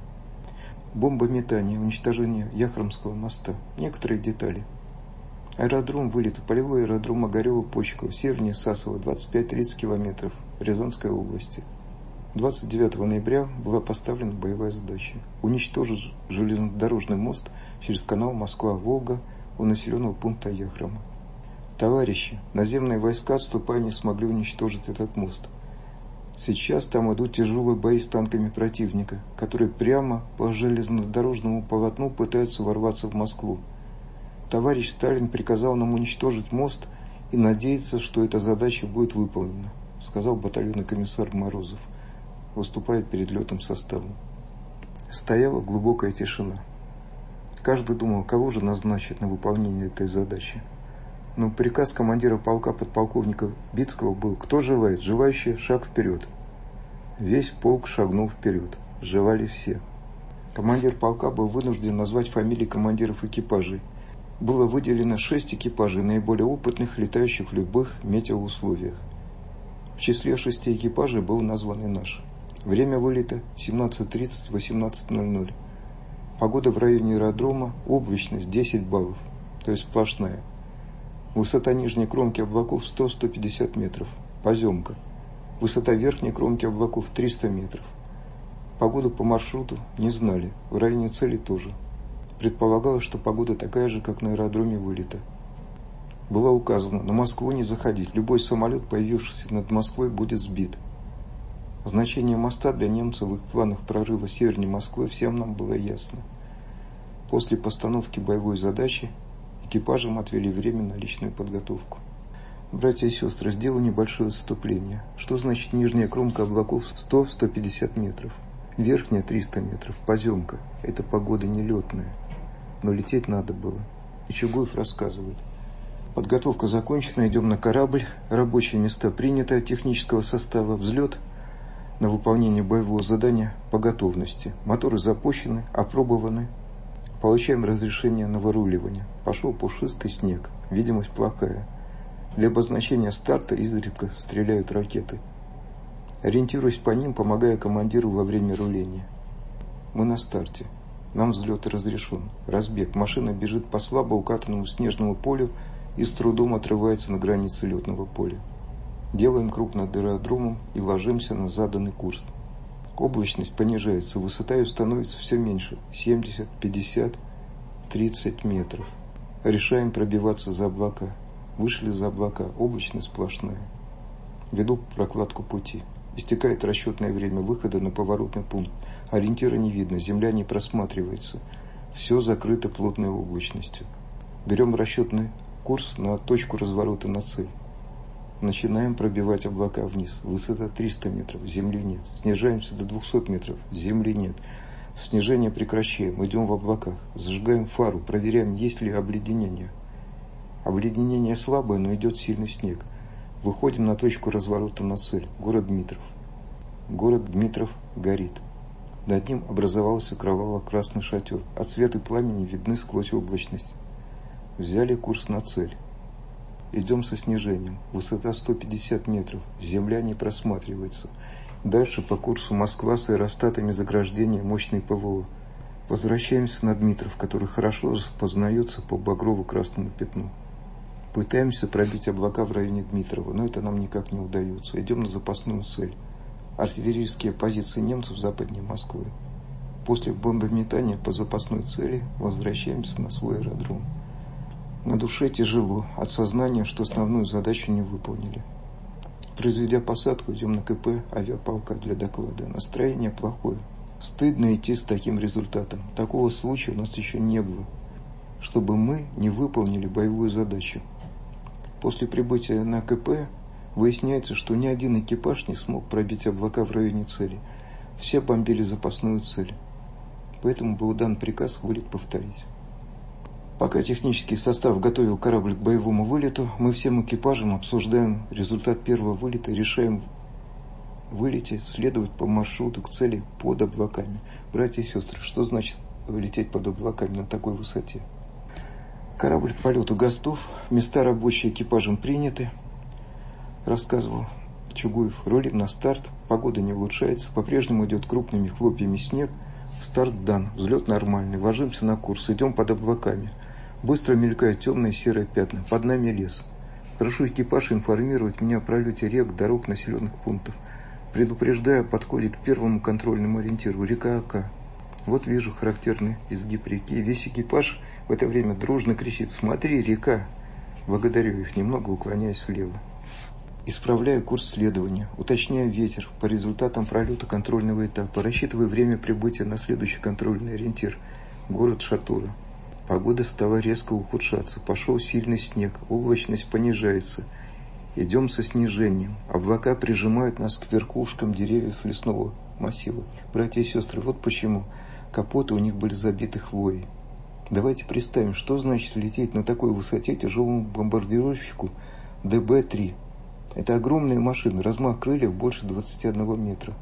Бомбометание, уничтожение Яхромского моста. Некоторые детали. Аэродром вылета, полевой аэродром Огарево-Почково, севернее Сасово, двадцать пять - тридцать километров, Рязанской области. двадцать девятого ноября была поставлена боевая задача уничтожить железнодорожный мост через канал Москва-Волга у населенного пункта Яхрома. Товарищи, наземные войска, отступая, не смогли уничтожить этот мост. Сейчас там идут тяжелые бои с танками противника, которые прямо по железнодорожному полотну пытаются ворваться в Москву. Товарищ Сталин приказал нам уничтожить мост и надеяться, что эта задача будет выполнена», сказал батальонный комиссар Морозов, выступая перед летным составом. Стояла глубокая тишина. Каждый думал, кого же назначить на выполнение этой задачи. Но приказ командира полка подполковника Бицкого был: «Кто желает? Желающие, шаг вперед». Весь полк шагнул вперед. Желали все. Командир полка был вынужден назвать фамилии командиров экипажей. Было выделено шесть экипажей, наиболее опытных, летающих в любых метеоусловиях. В числе шести экипажей был назван и наш. Время вылета семнадцать тридцать - восемнадцать ноль ноль. Погода в районе аэродрома, облачность десять баллов, то есть сплошная. Высота нижней кромки облаков сто - сто пятьдесят метров, поземка. Высота верхней кромки облаков триста метров. Погоду по маршруту не знали, в районе цели тоже. Предполагалось, что погода такая же, как на аэродроме вылета. Было указано: на Москву не заходить, любой самолет, появившийся над Москвой, будет сбит. Значение моста для немцев в их планах прорыва севернее Москвы всем нам было ясно. После постановки боевой задачи экипажам отвели время на личную подготовку. Братья и сестры, сделаю небольшое отступление. Что значит нижняя кромка облаков сто - сто пятьдесят метров? Верхняя триста метров, поземка. Это погода нелетная. Но лететь надо было. И Чугуев рассказывает: подготовка закончена, идем на корабль, рабочие места приняты от технического состава, взлет на выполнение боевого задания по готовности. Моторы запущены, опробованы. Получаем разрешение на выруливание. Пошел пушистый снег, видимость плохая. Для обозначения старта изредка стреляют ракеты. Ориентируясь по ним, помогая командиру во время руления. Мы на старте. Нам взлет разрешен. Разбег. Машина бежит по слабо укатанному снежному полю и с трудом отрывается на границе летного поля. Делаем круг над аэродромом и ложимся на заданный курс. Облачность понижается, высота ее становится все меньше. семьдесят, пятьдесят, тридцать метров. Решаем пробиваться за облака. Вышли за облака. Облачность сплошная. Веду прокладку пути. Истекает расчетное время выхода на поворотный пункт. Ориентира не видно, земля не просматривается. Все закрыто плотной облачностью. Берем расчетный курс на точку разворота на цель. Начинаем пробивать облака вниз. Высота триста метров, земли нет. Снижаемся до двухсот метров, земли нет. Снижение прекращаем, идем в облаках. Зажигаем фару, проверяем, есть ли обледенение. Обледенение слабое, но идет сильный снег. Выходим на точку разворота на цель. Город Дмитров. Город Дмитров горит. Над ним образовался кроваво-красный шатер. От света и пламени видны сквозь облачность. Взяли курс на цель. Идем со снижением. Высота сто пятьдесят метров. Земля не просматривается. Дальше по курсу Москва с аэростатами заграждения мощной ПВО. Возвращаемся на Дмитров, который хорошо распознается по багрово-красному пятну. Пытаемся пробить облака в районе Дмитрова, но это нам никак не удается. Идем на запасную цель. Артиллерийские позиции немцев западнее Москвы. После бомбометания по запасной цели возвращаемся на свой аэродром. На душе тяжело от сознания, что основную задачу не выполнили. Произведя посадку, идем на КП авиаполка для доклада. Настроение плохое. Стыдно идти с таким результатом. Такого случая у нас еще не было, чтобы мы не выполнили боевую задачу. После прибытия на КП выясняется, что ни один экипаж не смог пробить облака в районе цели. Все бомбили запасную цель. Поэтому был дан приказ вылет повторить. Пока технический состав готовил корабль к боевому вылету, мы всем экипажем обсуждаем результат первого вылета и решаем в вылете следовать по маршруту к цели под облаками. Братья и сестры, что значит лететь под облаками на такой высоте? Корабль к полету готов, места рабочие экипажем приняты. Рассказывал Чугуев. Рулим на старт, погода не улучшается, по-прежнему идет крупными хлопьями снег. Старт дан, взлет нормальный, ложимся на курс, идем под облаками. Быстро мелькают темные серые пятна, под нами лес. Прошу экипаж информировать меня о пролете рек, дорог, населенных пунктов. Предупреждаю, подходит к первому контрольному ориентиру, река Ока. Вот вижу характерный изгиб реки. Весь экипаж в это время дружно кричит: «Смотри, река!» Благодарю их, немного уклоняясь влево. Исправляю курс следования, уточняю ветер по результатам пролета контрольного этапа, рассчитываю время прибытия на следующий контрольный ориентир – город Шатура. Погода стала резко ухудшаться, пошел сильный снег, облачность понижается. Идем со снижением, облака прижимают нас к верхушкам деревьев лесного массива. Братья и сестры, вот почему капоты у них были забиты хвоей. Давайте представим, что значит лететь на такой высоте тяжелому бомбардировщику Дэ Бэ три. Это огромная машина, размах крыльев больше двадцати одного метра.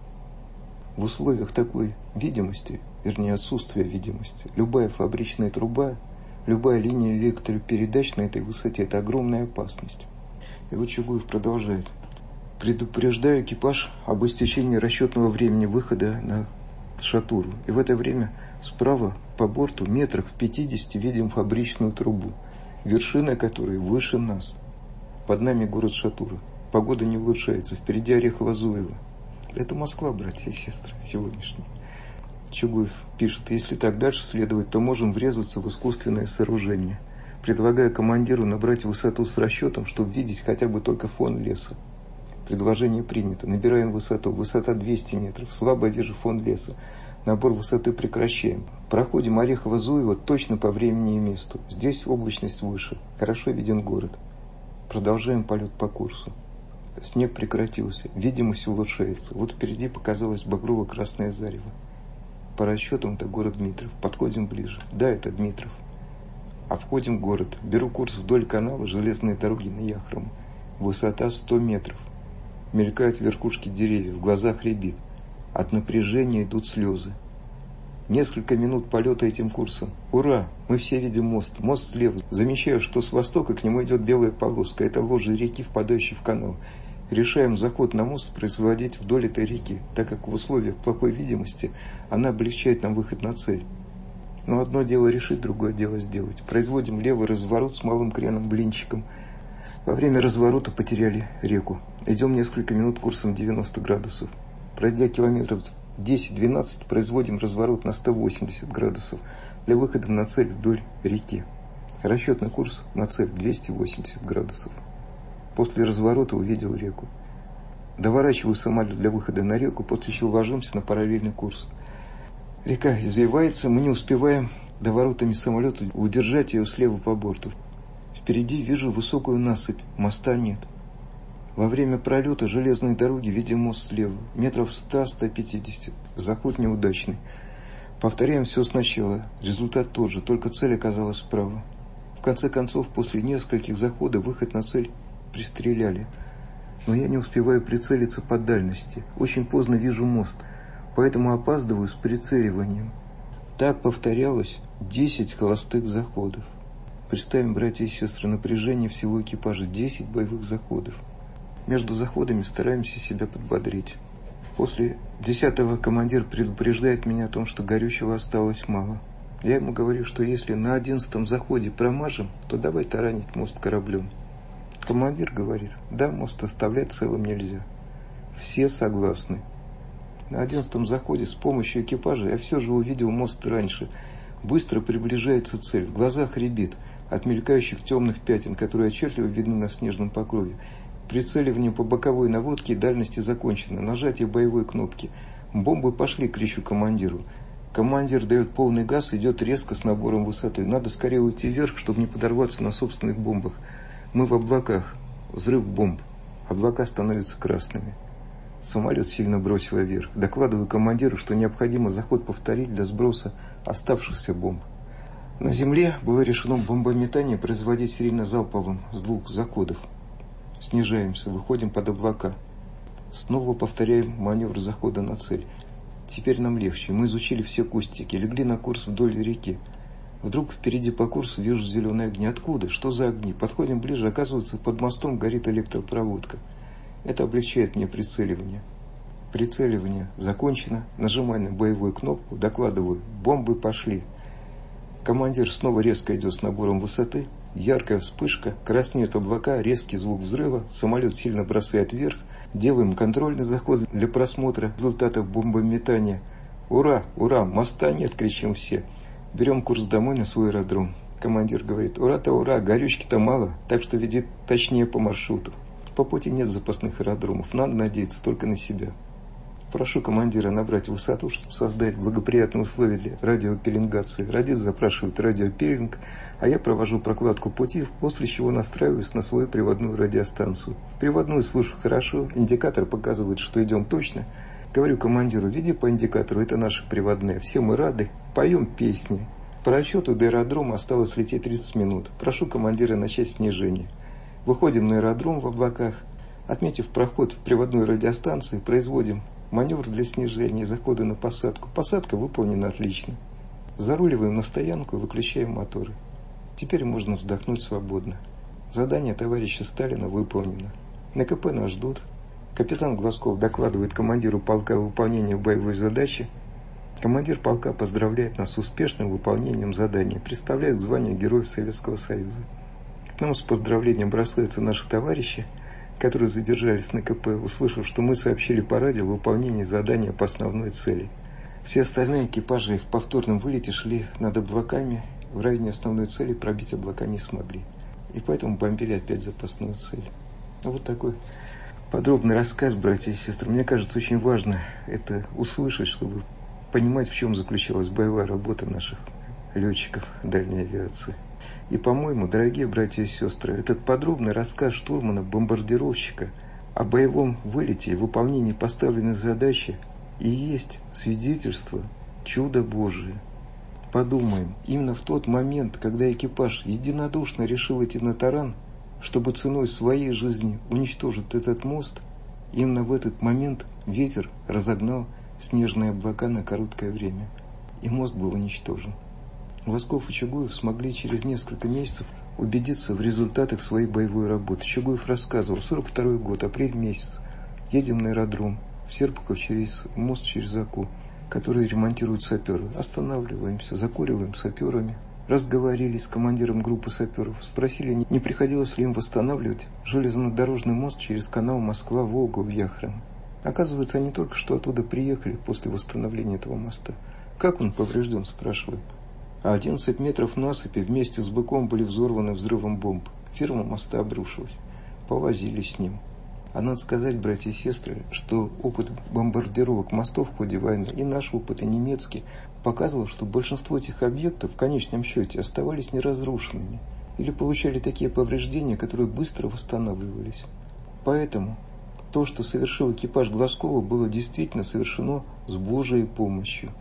В условиях такой видимости, вернее отсутствия видимости, любая фабричная труба, любая линия электропередач на этой высоте – это огромная опасность. И вот Чугуев продолжает. Предупреждаю экипаж об истечении расчетного времени выхода на Шатуру. И в это время справа по борту метрах в пятидесяти видим фабричную трубу, вершина которой выше нас. Под нами город Шатура. Погода не улучшается. Впереди Орехово-Зуево. Это Москва, братья и сестры, сегодняшняя. Чугуев пишет: если так дальше следовать, то можем врезаться в искусственное сооружение. Предлагаю командиру набрать высоту с расчетом, чтобы видеть хотя бы только фон леса. Предложение принято. Набираем высоту. Высота двести метров. Слабо вижу фон леса. Набор высоты прекращаем. Проходим Орехово-Зуево точно по времени и месту. Здесь облачность выше. Хорошо виден город. Продолжаем полет по курсу. Снег прекратился. Видимость улучшается. Вот впереди показалось багрово-красное зарево. По расчетам это город Дмитров. Подходим ближе. Да, это Дмитров. А входим в город. Беру курс вдоль канала железной дороги на Яхрому. Высота сто метров. Мелькают верхушки деревьев. В глазах рябит. От напряжения идут слезы. Несколько минут полета этим курсом. Ура! Мы все видим мост. Мост слева. Замечаю, что с востока к нему идет белая полоска. Это ложе реки, впадающей в канал. Решаем заход на мост производить вдоль этой реки, так как в условиях плохой видимости она облегчает нам выход на цель. Но одно дело решить, другое дело сделать. Производим левый разворот с малым креном блинчиком. Во время разворота потеряли реку. Идем несколько минут курсом девяносто градусов. Пройдя километров десять-двенадцать, производим разворот на сто восемьдесят градусов для выхода на цель вдоль реки. Расчетный курс на цель двести восемьдесят градусов. После разворота увидел реку. Доворачиваю самолет для выхода на реку, после чего ложимся на параллельный курс. Река извивается, мы не успеваем доворотами самолета удержать ее слева по борту. Впереди вижу высокую насыпь, моста нет. Во время пролета железной дороги видим мост слева, метров сто - сто пятьдесят. Заход неудачный. Повторяем все сначала. Результат тот же, только цель оказалась справа. В конце концов, после нескольких заходов выход на цель пристреляли. Но я не успеваю прицелиться по дальности. Очень поздно вижу мост, поэтому опаздываю с прицеливанием. Так повторялось десять холостых заходов. Представим, братья и сестры, напряжение всего экипажа, десять боевых заходов. Между заходами стараемся себя подбодрить. После десятого командир предупреждает меня о том, что горючего осталось мало. Я ему говорю, что если на одиннадцатом заходе промажем, то давай таранить мост кораблем. Командир говорит, да, мост оставлять целым нельзя. Все согласны. На одиннадцатом заходе с помощью экипажа я все же увидел мост раньше. Быстро приближается цель, в глазах рябит от мелькающих темных пятен, которые отчетливо видны на снежном покрове. Прицеливание по боковой наводке и дальности закончено. Нажатие боевой кнопки. Бомбы пошли, кричу командиру. Командир дает полный газ, идет резко с набором высоты. Надо скорее уйти вверх, чтобы не подорваться на собственных бомбах. Мы в облаках. Взрыв бомб. Облака становятся красными. Самолет сильно бросило вверх. Докладываю командиру, что необходимо заход повторить для сброса оставшихся бомб. На земле было решено бомбометание производить серийно-залповым с двух заходов. Снижаемся, выходим под облака. Снова повторяем маневр захода на цель. Теперь нам легче. Мы изучили все кустики, легли на курс вдоль реки. Вдруг впереди по курсу вижу зеленые огни. Откуда? Что за огни? Подходим ближе, оказывается, под мостом горит электропроводка. Это облегчает мне прицеливание. Прицеливание закончено. Нажимаю на боевую кнопку, докладываю. Бомбы пошли. Командир снова резко идет с набором высоты. Яркая вспышка, краснеют облака, резкий звук взрыва, самолет сильно бросает вверх. Делаем контрольный заход для просмотра результатов бомбометания. Ура, ура, моста нет, кричим все. Берем курс домой на свой аэродром. Командир говорит, ура-то ура, горючки-то мало, так что веди точнее по маршруту. По пути нет запасных аэродромов, надо надеяться только на себя. Прошу командира набрать высоту, чтобы создать благоприятные условия для радиопеленгации. Радист запрашивает радиопеллинг, а я провожу прокладку пути, после чего настраиваюсь на свою приводную радиостанцию. Приводную слышу хорошо, индикатор показывает, что идем точно. Говорю командиру, веди по индикатору, это наши приводные. Все мы рады, поем песни. По расчету до аэродрома осталось лететь тридцать минут. Прошу командира начать снижение. Выходим на аэродром в облаках. Отметив проход в приводной радиостанции, производим маневр для снижения и захода на посадку. Посадка выполнена отлично. Заруливаем на стоянку и выключаем моторы. Теперь можно вздохнуть свободно. Задание товарища Сталина выполнено. На КП нас ждут. Капитан Глазков докладывает командиру полка о выполнении боевой задачи. Командир полка поздравляет нас с успешным выполнением задания, представляет звание Героев Советского Союза. К нам с поздравлением бросаются наши товарищи, которые задержались на КП, услышав, что мы сообщили по радио о выполнении задания по основной цели. Все остальные экипажи в повторном вылете шли над облаками, в районе основной цели пробить облака не смогли. И поэтому бомбили опять запасную цель. Вот такой подробный рассказ, братья и сестры. Мне кажется, очень важно это услышать, чтобы понимать, в чем заключалась боевая работа наших летчиков дальней авиации. И, по-моему, дорогие братья и сестры, этот подробный рассказ штурмана-бомбардировщика о боевом вылете и выполнении поставленной задачи и есть свидетельство чуда Божие. Подумаем, именно в тот момент, когда экипаж единодушно решил идти на таран, чтобы ценой своей жизни уничтожить этот мост, именно в этот момент ветер разогнал снежные облака на короткое время, и мост был уничтожен. Глазков и Чугуев смогли через несколько месяцев убедиться в результатах своей боевой работы. Чугуев рассказывал, сорок второй год, апрель месяц, едем на аэродром в Серпухов через мост через Аку, который ремонтируют саперы. Останавливаемся, закуриваем саперами, разговорили с командиром группы саперов, спросили, не приходилось ли им восстанавливать железнодорожный мост через канал Москва-Волга в Яхромо. Оказывается, они только что оттуда приехали после восстановления этого моста. Как он поврежден, спрашивают. А одиннадцать метров насыпи вместе с быком были взорваны взрывом бомб. Ферма моста обрушилась. Повозились с ним. А надо сказать, братья и сестры, что опыт бомбардировок мостов в ходе войны, и наш опыт, и немецкий, показывал, что большинство этих объектов в конечном счете оставались неразрушенными или получали такие повреждения, которые быстро восстанавливались. Поэтому то, что совершил экипаж Глазкова, было действительно совершено с Божией помощью.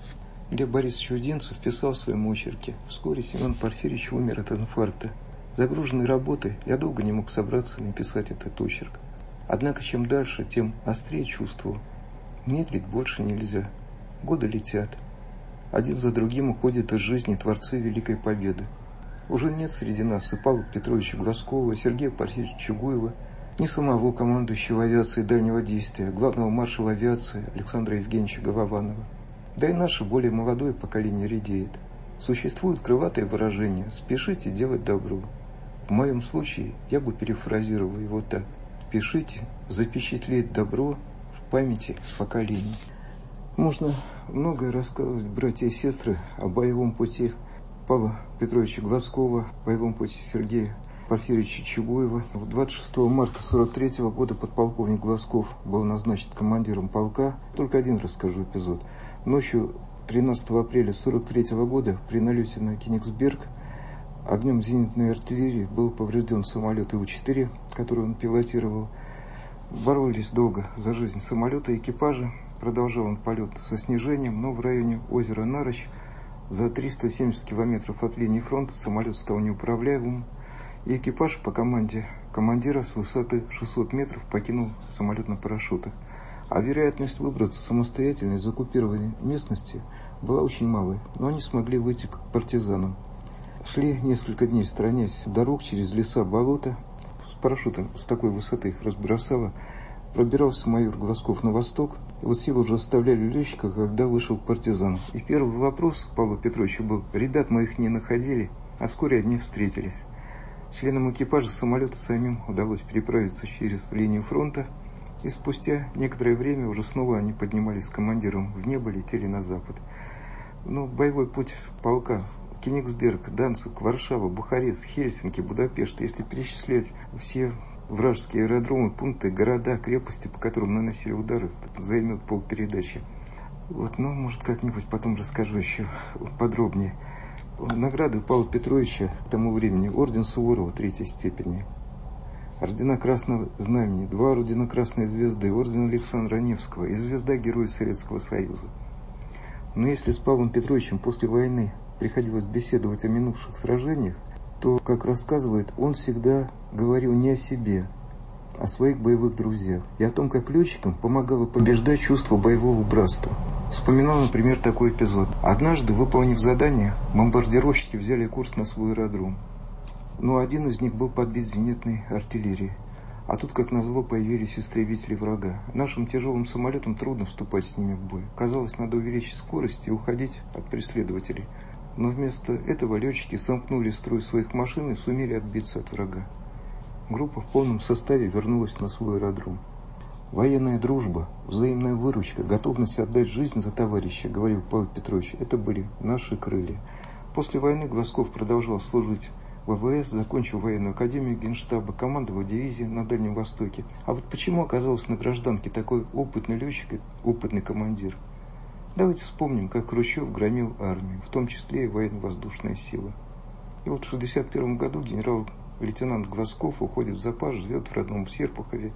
Лев Борисович Удинцев писал в своем очерке: «Вскоре Семен Порфирьевич умер от инфаркта. Загруженный работой, я долго не мог собраться и написать этот очерк. Однако чем дальше, тем острее чувствовал. Медлить больше нельзя. Годы летят. Один за другим уходят из жизни творцы Великой Победы. Уже нет среди нас и Павла Петровича Глазкова, Сергея Порфирьевича Чугуева, ни самого командующего авиацией дальнего действия, главного маршала авиации Александра Евгеньевича Голованова. Да и наше более молодое поколение редеет. Существует крылатое выражение «спешите делать добро». В моем случае я бы перефразировал его так: «Спешите запечатлеть добро в памяти поколений». Можно многое рассказывать, братья и сестры, о боевом пути Павла Петровича Глазкова, боевом пути Сергея Порфирьевича Чугуева. двадцать шестого марта сорок третьего года подполковник Глазков был назначен командиром полка. Только один расскажу эпизод. Ночью тринадцатого апреля сорок третьего года при налете на Кенигсберг огнем зенитной артиллерии был поврежден самолет И У четыре, который он пилотировал. Боролись долго за жизнь самолета и экипажа. Продолжал он полет со снижением, но в районе озера Нарочь за триста семьдесят километров от линии фронта самолет стал неуправляемым, и экипаж по команде командира с высоты шестьсот метров покинул самолет на парашютах. А вероятность выбраться самостоятельно из оккупированной местности была очень малой, но они смогли выйти к партизанам. Шли несколько дней, сторонясь дорог через леса, болота. С парашютом с такой высоты их разбросало. Пробирался майор Глазков на восток. И вот силы уже оставляли летчика, когда вышел к партизанам. И первый вопрос Павла Петровича был: «Ребят мы их не находили, а вскоре они встретились». Членам экипажа самолета самим удалось переправиться через линию фронта. И спустя некоторое время уже снова они поднимались с командиром в небо, летели на запад. Но боевой путь полка — Кенигсберг, Данциг, Варшава, Бухарест, Хельсинки, Будапешт — если перечислять все вражеские аэродромы, пункты, города, крепости, по которым наносили удары, займет полпередачи. Вот, ну, может, как-нибудь потом расскажу еще подробнее. Награды Павла Петровича к тому времени: орден Суворова третьей степени, ордена Красного Знамени, два ордена Красной Звезды, орден Александра Невского и звезда Героя Советского Союза. Но если с Павлом Петровичем после войны приходилось беседовать о минувших сражениях, то, как рассказывает, он всегда говорил не о себе, а о своих боевых друзьях и о том, как летчикам помогало побеждать чувство боевого братства. Вспоминал, например, такой эпизод. Однажды, выполнив задание, бомбардировщики взяли курс на свой аэродром. Но один из них был подбит зенитной артиллерией. А тут, как назло, появились истребители врага. Нашим тяжелым самолетам трудно вступать с ними в бой. Казалось, надо увеличить скорость и уходить от преследователей. Но вместо этого летчики сомкнули строй своих машин и сумели отбиться от врага. Группа в полном составе вернулась на свой аэродром. Военная дружба, взаимная выручка, готовность отдать жизнь за товарища, говорил Павел Петрович, это были наши крылья. После войны Глазков продолжал служить в ВВС, закончил военную академию Генштаба, командовал дивизией на Дальнем Востоке. А вот почему оказался на гражданке такой опытный летчик и опытный командир? Давайте вспомним, как Хрущев громил армию, в том числе и военно-воздушные силы. И вот в шестьдесят первом году генерал-лейтенант Глазков уходит в запас, живет в родном Серпухове.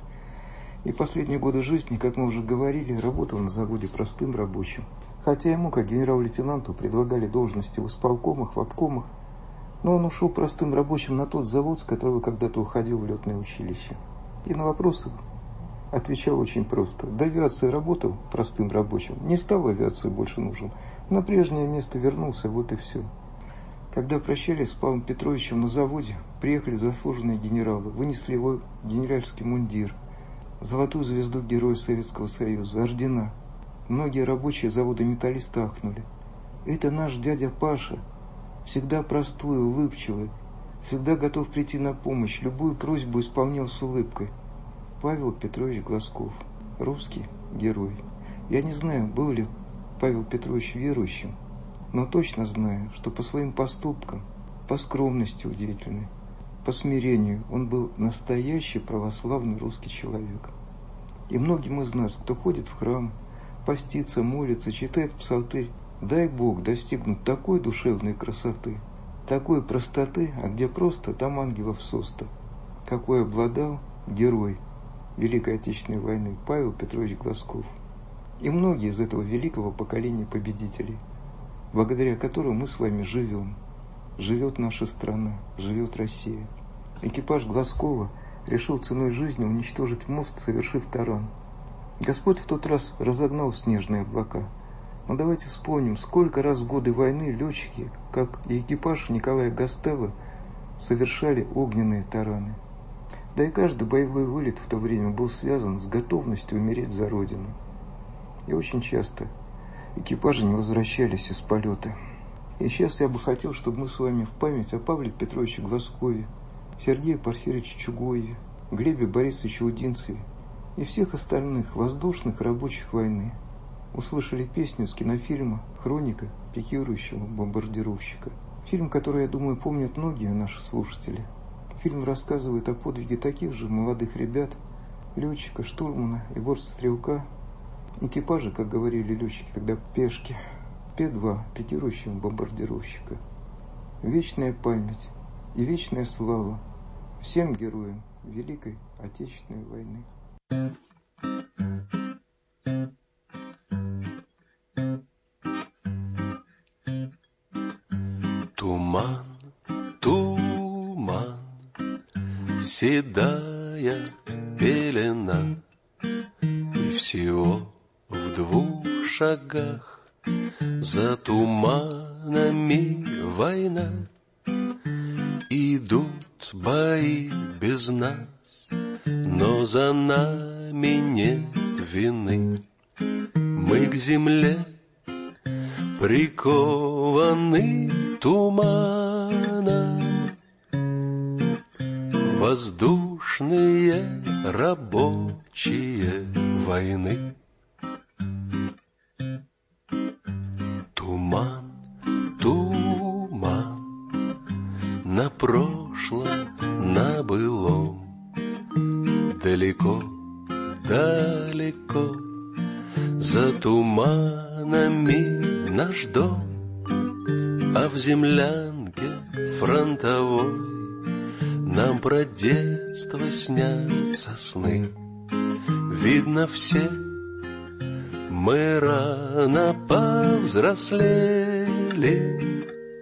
И последние годы жизни, как мы уже говорили, работал на заводе простым рабочим. Хотя ему, как генерал-лейтенанту, предлагали должности в исполкомах, в обкомах, но он ушел простым рабочим на тот завод, с которого когда-то уходил в летное училище. И на вопросы отвечал очень просто. До авиации работал простым рабочим, не стал авиации больше нужен. На прежнее место вернулся, вот и все. Когда прощались с Павлом Петровичем на заводе, приехали заслуженные генералы, вынесли его генеральский мундир, золотую звезду Героя Советского Союза, ордена. Многие рабочие завода «Металлиста» ахнули. Это наш дядя Паша, всегда простой, улыбчивый, всегда готов прийти на помощь, любую просьбу исполнял с улыбкой. Павел Петрович Глазков, русский герой. Я не знаю, был ли Павел Петрович верующим, но точно знаю, что по своим поступкам, по скромности удивительной, по смирению он был настоящий православный русский человек. И многим из нас, кто ходит в храм, постится, молится, читает псалтырь, дай Бог достигнуть такой душевной красоты, такой простоты, а где просто, там ангелов соста, какой обладал герой Великой Отечественной войны Павел Петрович Глазков. И многие из этого великого поколения победителей. благодаря которым мы с вами живем. Живет наша страна, живет Россия. Экипаж Глазкова решил ценой жизни уничтожить мост, совершив таран. Господь в тот раз разогнал снежные облака. Но давайте вспомним, сколько раз в годы войны летчики, как и экипаж Николая Гастелло, совершали огненные тараны. Да и каждый боевой вылет в то время был связан с готовностью умереть за Родину. И очень часто экипажи не возвращались из полета. И сейчас я бы хотел, чтобы мы с вами в память о Павле Петровиче Глазкове, Сергее Порфирьевиче Чугуеве, Глебе Борисовиче Удинцеве и всех остальных воздушных рабочих войны услышали песню с кинофильма «Хроника пикирующего бомбардировщика». Фильм, который, я думаю, помнят многие наши слушатели. Фильм рассказывает о подвиге таких же молодых ребят, летчика, штурмана и бортстрелка, экипажа, как говорили летчики тогда, пешки, Пе два, пикирующего бомбардировщика. Вечная память и вечная слава всем героям Великой Отечественной войны. Туман, туман, седая пелена, и всего в двух шагах за туманами война. Идут бои без нас, но за нами нет вины. Мы к земле прикованы туманом, воздушные рабочие войны. Туман, туман, на прошлом, на былом, далеко, далеко, за туманами наш дом. А в землянке фронтовой нам про детство снятся сны. Видно, все мы рано повзрослели,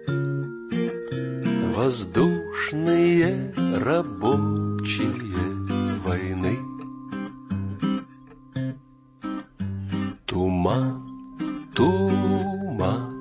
воздушные рабочие войны. Туман, туман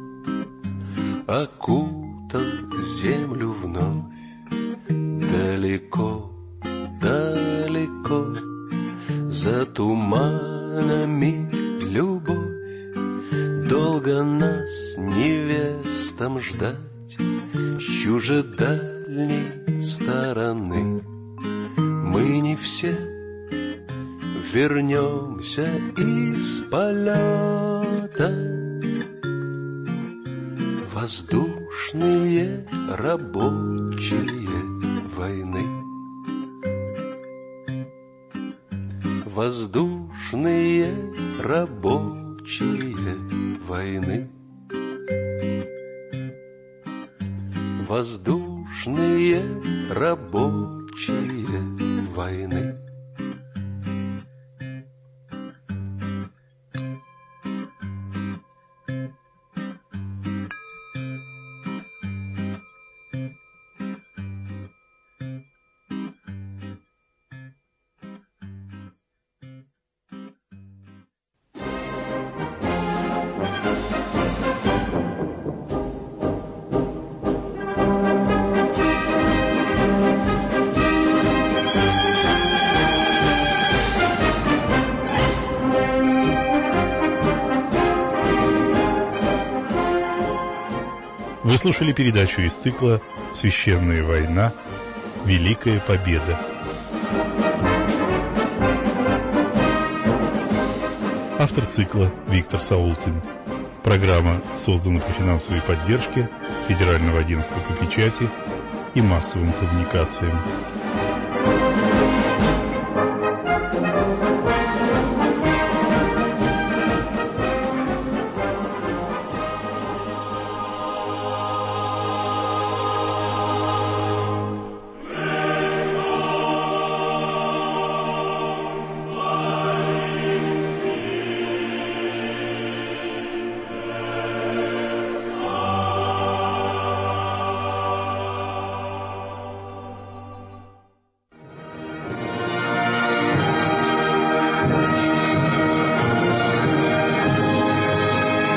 окутал землю вновь. Далеко, далеко, за туманами любовь. Долго нас невестам ждать с чужедальней стороны. Мы не все вернемся из полета. Воздушные рабочие войны. Воздушные рабочие войны. Воздушные рабочие войны. Вы слушали передачу из цикла «Священная война. Великая победа». Автор цикла Виктор Саулкин. Программа создана при финансовой поддержке Федерального агентства по печати и массовым коммуникациям.